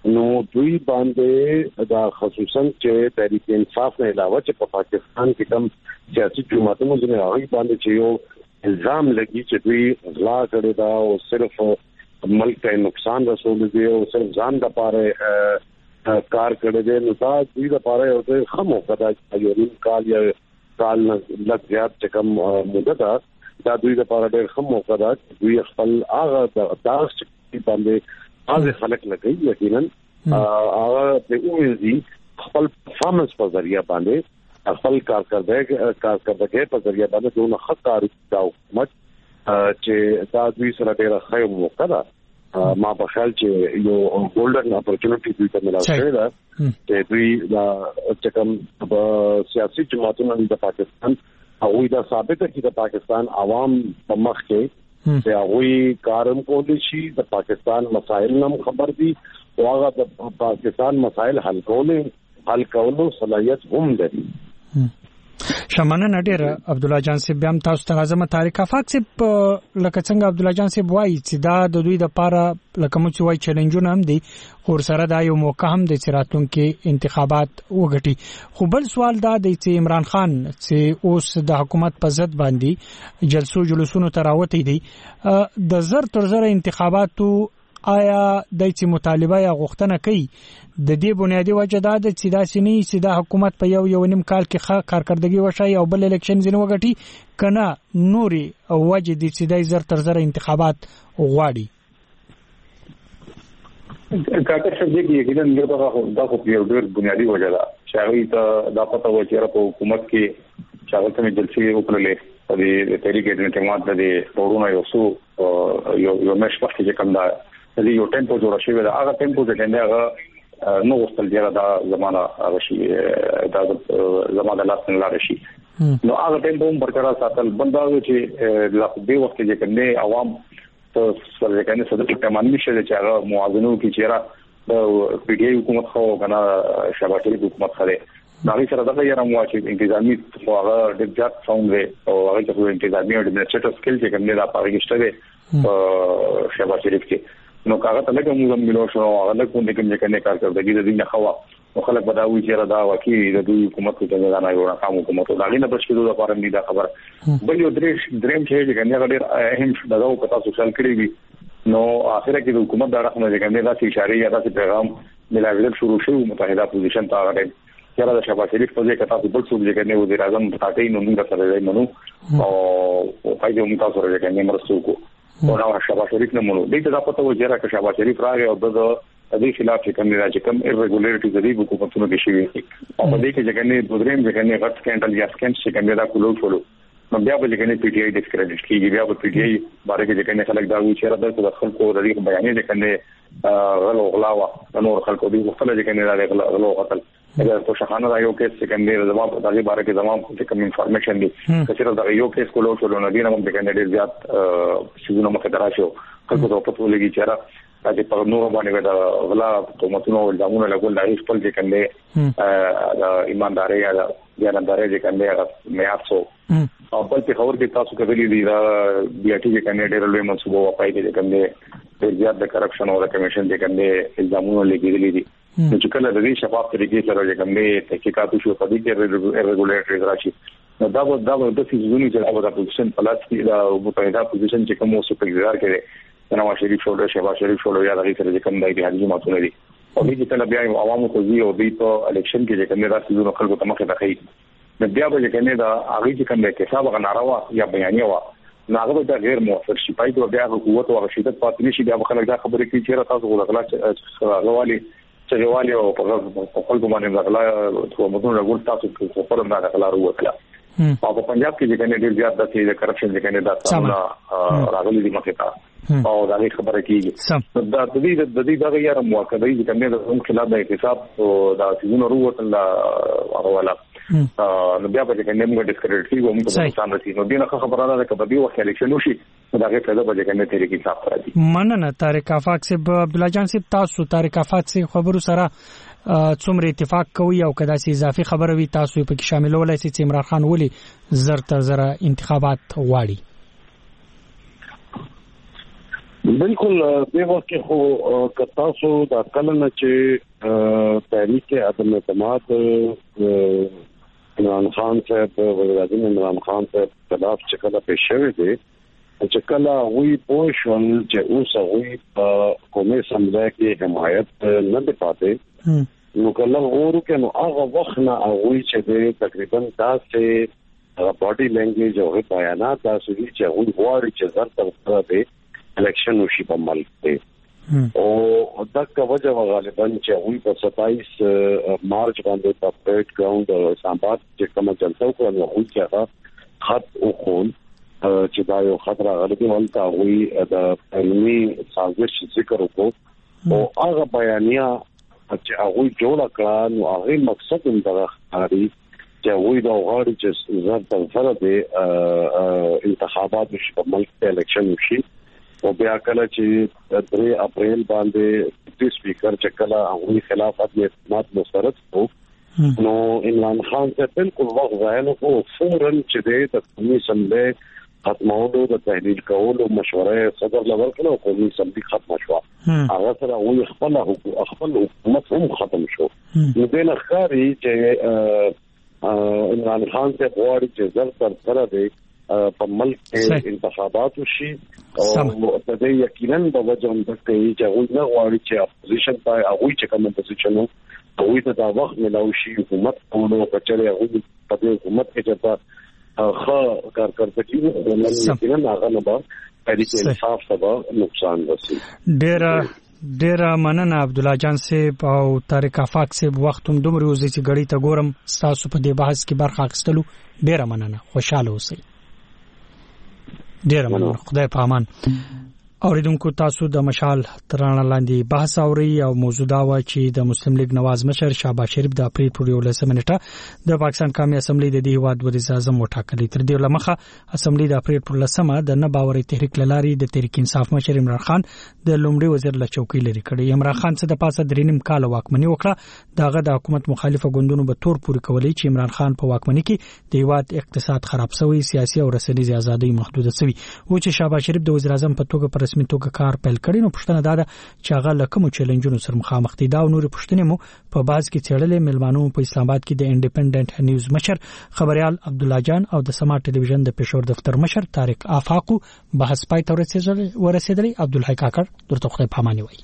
نو دوی باندې دا خصوصا چې تحریک انصاف نه علاوه چې په پاکستان کې کوم سیاسي جماعتونو ځنه هغه باندې چې یو الزام لګي چې دوی غلا کړی دا او صرف ملک ته نقصان رسول دي او صرف ځان د پاره کار کړی دی. نو دا دوی د پاره یو څه خمو کدا یو نیم کال یا کال لږ زیات چې کوم مدته دا دا دوی د پاره ډېر خمو کدا دوی خپل هغه د داس باندې هغه خلک لګي یقینا هغه د اوزي خپل پرفارمنس په ذریعہ باندې خپل کارکردګي کارکردګي په ذریعہ باندې دونه خطر دا حکومت چې دا دوی سره ډېر خیر موقع ده ما په خیال چې یو ګولډن اپورچونټی دوی ته ملو شوی ده چې دوی دا چې کوم سیاسي جماعتونو د پاکستان او دا ثابت ہے چې د پاکستان عوام په مخ کې چې هغه کارم کولی شي د پاکستان مسائل نم خبر دي او هغه د پاکستان مسائل حل کولو حل کولو صلاحیت هم لري. شمانه نډیر عبد الله جان صاحب هم تاسو ته اعظم طارق افاق صاحب لکه څنګه عبد الله جان صاحب وایي چې دا د دوی د پاره لکه مو چې وایي چیلنجونه هم دي خو سره دا یو موقع هم د چراتون کې انتخابات وګټي. خو بل سوال دا دی چې عمران خان چې اوس د حکومت په ضد باندې جلسو جلوسونو تراوتی دي د زر تر زر انتخاباتو آیا د چې مطالبه یا غوښتنه کوي د دې بنیادی وجه دا ده چې دا سني چې د حکومت په یو یو نیم کال کې کارکردګي وشي او بل الیکشن ځنه وګټي کنه نوري او وجه دي چې د زر تر زر انتخابات غواړي. کاکر شپ دې کې یقینا دا دا خو یو ډېر بنیادی وجه ده چې هغه ته دا پته و چې په حکومت کې چې هغه ته جلسې وکړلې د تحریک انتماد د ورونو یو سو یو یو مش پخې چې کوم دا د یو ټیمپو جوړ شوی دا هغه ټیمپو چې هغه نو وستل دی دا زمانہ هغه شي دا زمانہ لاس نه لار شي نو هغه ټیمپو برقرار ساتل بنداوي چې د دې وخت کې کنه عوام ته سره کنه صدر کمان نشه چې هغه موازنو کې چیرې د پی ډی آی حکومت خو کنه شبکې حکومت خره ناري سره دا یې رامو چې انتظامی خو هغه د ځات څنګه او هغه چې انتظامی او اډمنسټریټر سکل چې کوم نه دا پارګشته په شبکې کې نو کاغه ته لکه موږ ملو شو هغه له کوم کې کوم کار کړی د دې نه خوا او خلک بداوي چې را دا وکی د دوی حکومت ته نه نه یو رقم حکومت دا غینه بچ کېدو لپاره دې دا خبر بل یو درې دریم چې څنګه غډیر اهم دغه پتا سوشل کړی وي نو اخره کې د حکومت دا رقم چې څنګه دا اشاره یا دا پیغام ملاویدل شروع شو متحده پوزیشن ته راغی چې را د شبا شریف په ځای کې تاسو بل څه ځای وزیر اعظم پټای نو موږ سره یې منو او پایځه موږ تاسو سره کې مرستو کو او نو شبا شریف نه مونږ دې ته دا پته و چې راکه شبا شریف راغی او د دې خلاف چې کوم راځي کوم ایرګولریټیز دي حکومتونو کې شوي او په دې کې ځکه نه دوزریم ځکه نه غټ سکینډل یا سکینډ چې کوم دا کولو شولو نو بیا به ځکه نه پی ټی آی ډیسکریډټ کیږي بیا به پی ټی آی باندې کې ځکه نه خلک دا وایي چې را د خلکو د دې بیانې ځکه نه غلو غلاوه نور خلکو دې مختلف ځکه نه دا غلو قتل اگر تو شخانه دا یو کیس چې کوم دی زموږ په دغه باره کې زموږ چې کوم انفارمیشن دي چې دا یو کیس کولو شولو نه دی نو موږ ځکه نه ډیر زیات شګونو مخه دراشو خلکو ته پته ولګي چې را چې په نور باندې دا غلا کومتونو ولدامونه لګول دا هیڅ پل چې کوم دی دا ایمانداري یا دیانتداري چې کوم دی میاڅو او بل په خبر کې تاسو کولې دي دا بیا ټي کې کنه ډېر لوی منصوبه وپای دي کوم دی ډېر زیات د کرپشن او د کمیشن چې کوم دی الزامونه لګېدلې دي چې کله د دې شفاف طریقې سره چې کوم دی تحقیقات شو په دې کې ریګولیټری راشي نو دا و دا و د فیزونی چې هغه د پوزیشن پلاس کې دا متحده پوزیشن چې کوم اوسه په ګذار کې نواز شریف شو د شبا شریف شو یا د سره کوم دی د حاجی ماتونه دي او دې کله بیا عوامو ته زی او دې په الیکشن کې چې کوم راځي نو خلکو ته مخه راخی نو بیا به کنه دا هغه چې کوم کې حساب غناروا یا بیانیه وا ناغه دا غیر موثر شي پای ته بیا قوت او شدت پاتې نشي بیا خلک دا خبره کوي چې تاسو غلطه غوالي چې غوالي او په خپل باندې غلا ته مدونه غول تاسو په خپل باندې غلا وروته او په پنجاب کې چې کنه ډیر زیات د کرپشن چې کنه دا څنګه راغلي دي مخه تا او دا خبره کیږي دا د دې د دې دغه یاره موافقه دي چې کنه د خلاف د حساب او دا سيزونو وروته هغه ولا نو بیا به کنه موږ ډیسکریډټ کیږو موږ په ځان رسې نو دغه خبره ده چې په دې وخت الیکشن وشي دا هغه څه به کنه تحریک انصاف راځي مننه طارق افاق صاحب عبد الله جان صاحب تاسو طارق افاق صاحب خبرو سره څومره اتفاق کوي او کدا سي اضافي خبره وي تاسو په کې شاملولای سي چې عمران خان ولي زر تر زر انتخابات غواړي بالکل په وخت کې خو کتا سو د کلن چې تحریک عدم اعتماد عمران خان صاحب وزیر اعظم عمران خان صاحب خلاف چې کله پیښ شوی دی چې کله وی پوښون چې اوس وی قومي سمځه کې حمایت نه دی پاتې نو کله ورو کې نو هغه وخت نه هغه چې تقریبا تاسو باډي لینګویج او بیانات تاسو چې هغه غواړي چې زر تر څه الیکشن وشي په ملک کې او دغه وجه غالبا چې هغه په ستایس مارچ باندې په پریډ ګراوند اسلام آباد چې کوم جلسه وکړه نو هغه چې خط او خون چې دا یو خطر غالبا ولته وي د علمي سازش ذکر وکړو او هغه بیانیه چې هغه جوړ کړه نو هغه مقصد هم دغه ښکاري چې هغه د غواړي چې زر تر سره د انتخابات وشي په ملک کې الیکشن وشي او بیا کله چې درې اپریل باندې د سپیکر چې کله هغه خلاف عدم اعتماد مسترد وو نو عمران خان ته بالکل وخت ځای او فورا چې د قومي سملې ختمولو د تحلیل کولو مشوره صدر لور کړو قومي سملې ختم شو هغه سره وی خپل خپل حکومت هم ختم شو نو د لخرې چې عمران خان ته غواړي چې زر تر سره دی په ملک کې انتخابات وشي او د دې یقینا د وجه هم د کوي چې هغه نه غواړي چې اپوزیشن پای هغه چې کوم اپوزیشن نو هغه ته دا وخت ملو شي حکومت کولو کچره هغه په دې حکومت کې چې خا کارکړتګي ونه یقینا هغه نه به اړیکې انصاف سبا نقصان رسي ډېر ډېر مننه عبد الله جان صاحب او طارق افاق صاحب وخت هم دومره وځي چې غړي ته ګورم تاسو په دې بحث کې برخه اخیستلو ډېر مننه خوشاله اوسئ ډیر مننه خدای په امان اوریدونکو تاسو د مشال ترانه لاندې بحث اوري او موضوع دا و چې د مسلم لیگ نواز مشر شهباز شریف د اپریل پر یولسمه نیټه د پاکستان قومي اسمبلی د دې هواد وزیر اعظم وټاکلې تر دې لمخه اسمبلی د اپریل پر لسمه د نه باوري تحریک لاري د تحریک انصاف مشر عمران خان د لومړي وزیر له چوکۍ لري کړي عمران خان څخه د پاسه درینم کال واکمني وکړه داغه د حکومت مخالفه ګوندونو به تور پوري کولې چې عمران خان په واکمنۍ کې د هواد اقتصاد خراب شوی سیاسي او رسنیزي ازادي محدوده شوی او چې شهباز شریف د وزیر اعظم په توګه په رسمي توګه کار پیل کړي نو پښتنه دا چې هغه لکه مو چیلنجونو سره مخامخ دي دا نور پښتنه مو په باز کې چړلې ملمانو په اسلام آباد کې د انډیپندنت نیوز مشر خبريال عبد الله جان او د سما ټلویزیون د پېښور دفتر مشر طارق افاق بحث پای ته ورسېدلی عبد الله کاکړ درته خدای پاماني وایي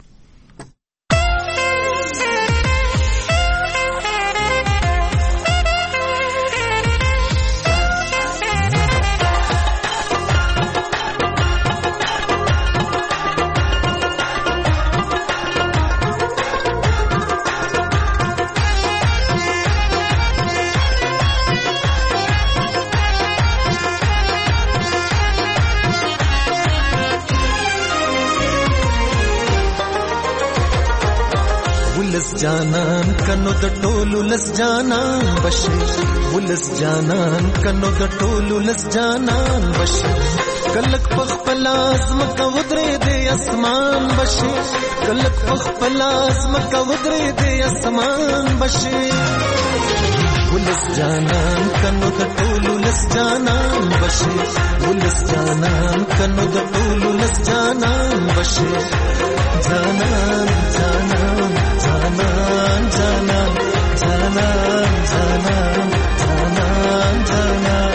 جانان کنو د ټولو لس جانان بشي ولس جانان کنو د ټولو لس جانان بشي کلک پخپلاز مکه ودرې د اسمان بشي کلک پخپلاز مکه ودرې د اسمان بشي ولس جانان کنو د ټولو لس جانان بشي ولس جانان کنو د ټولو لس جانان بشي جانان جانان جانان جانان جانان جانان جانان جانان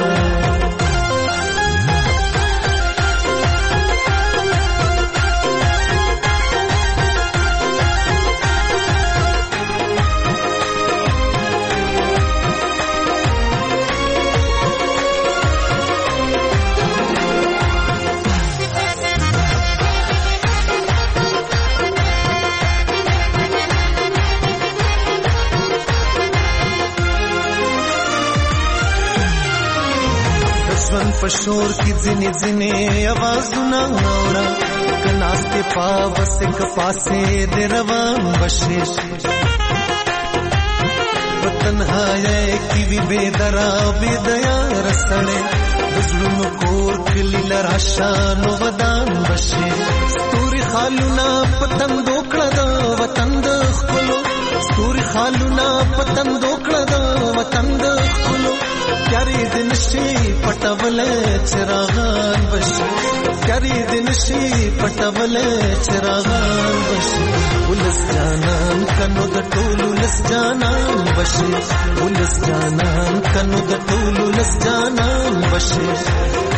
پشور کی ځنې ځنې आवाजونه اورا کناسته پاوس ک پاسه د روان بشي وطنهای کی وی بے درا بے دیا رسړې دزلونو کور کلی لراشان ودان بشي ستوري خالونا پتن دوکړه د وطن د خپلو ستوري خالونا پتن دوکړه د وطن د خپلو پیاری دن شي پټول چراغان بشي هوشیاری د نشي پټولې چراغان بشي ولس جانان کنو د ټولو لس جانان بشي ولس جانان کنو د ټولو لس جانان بشي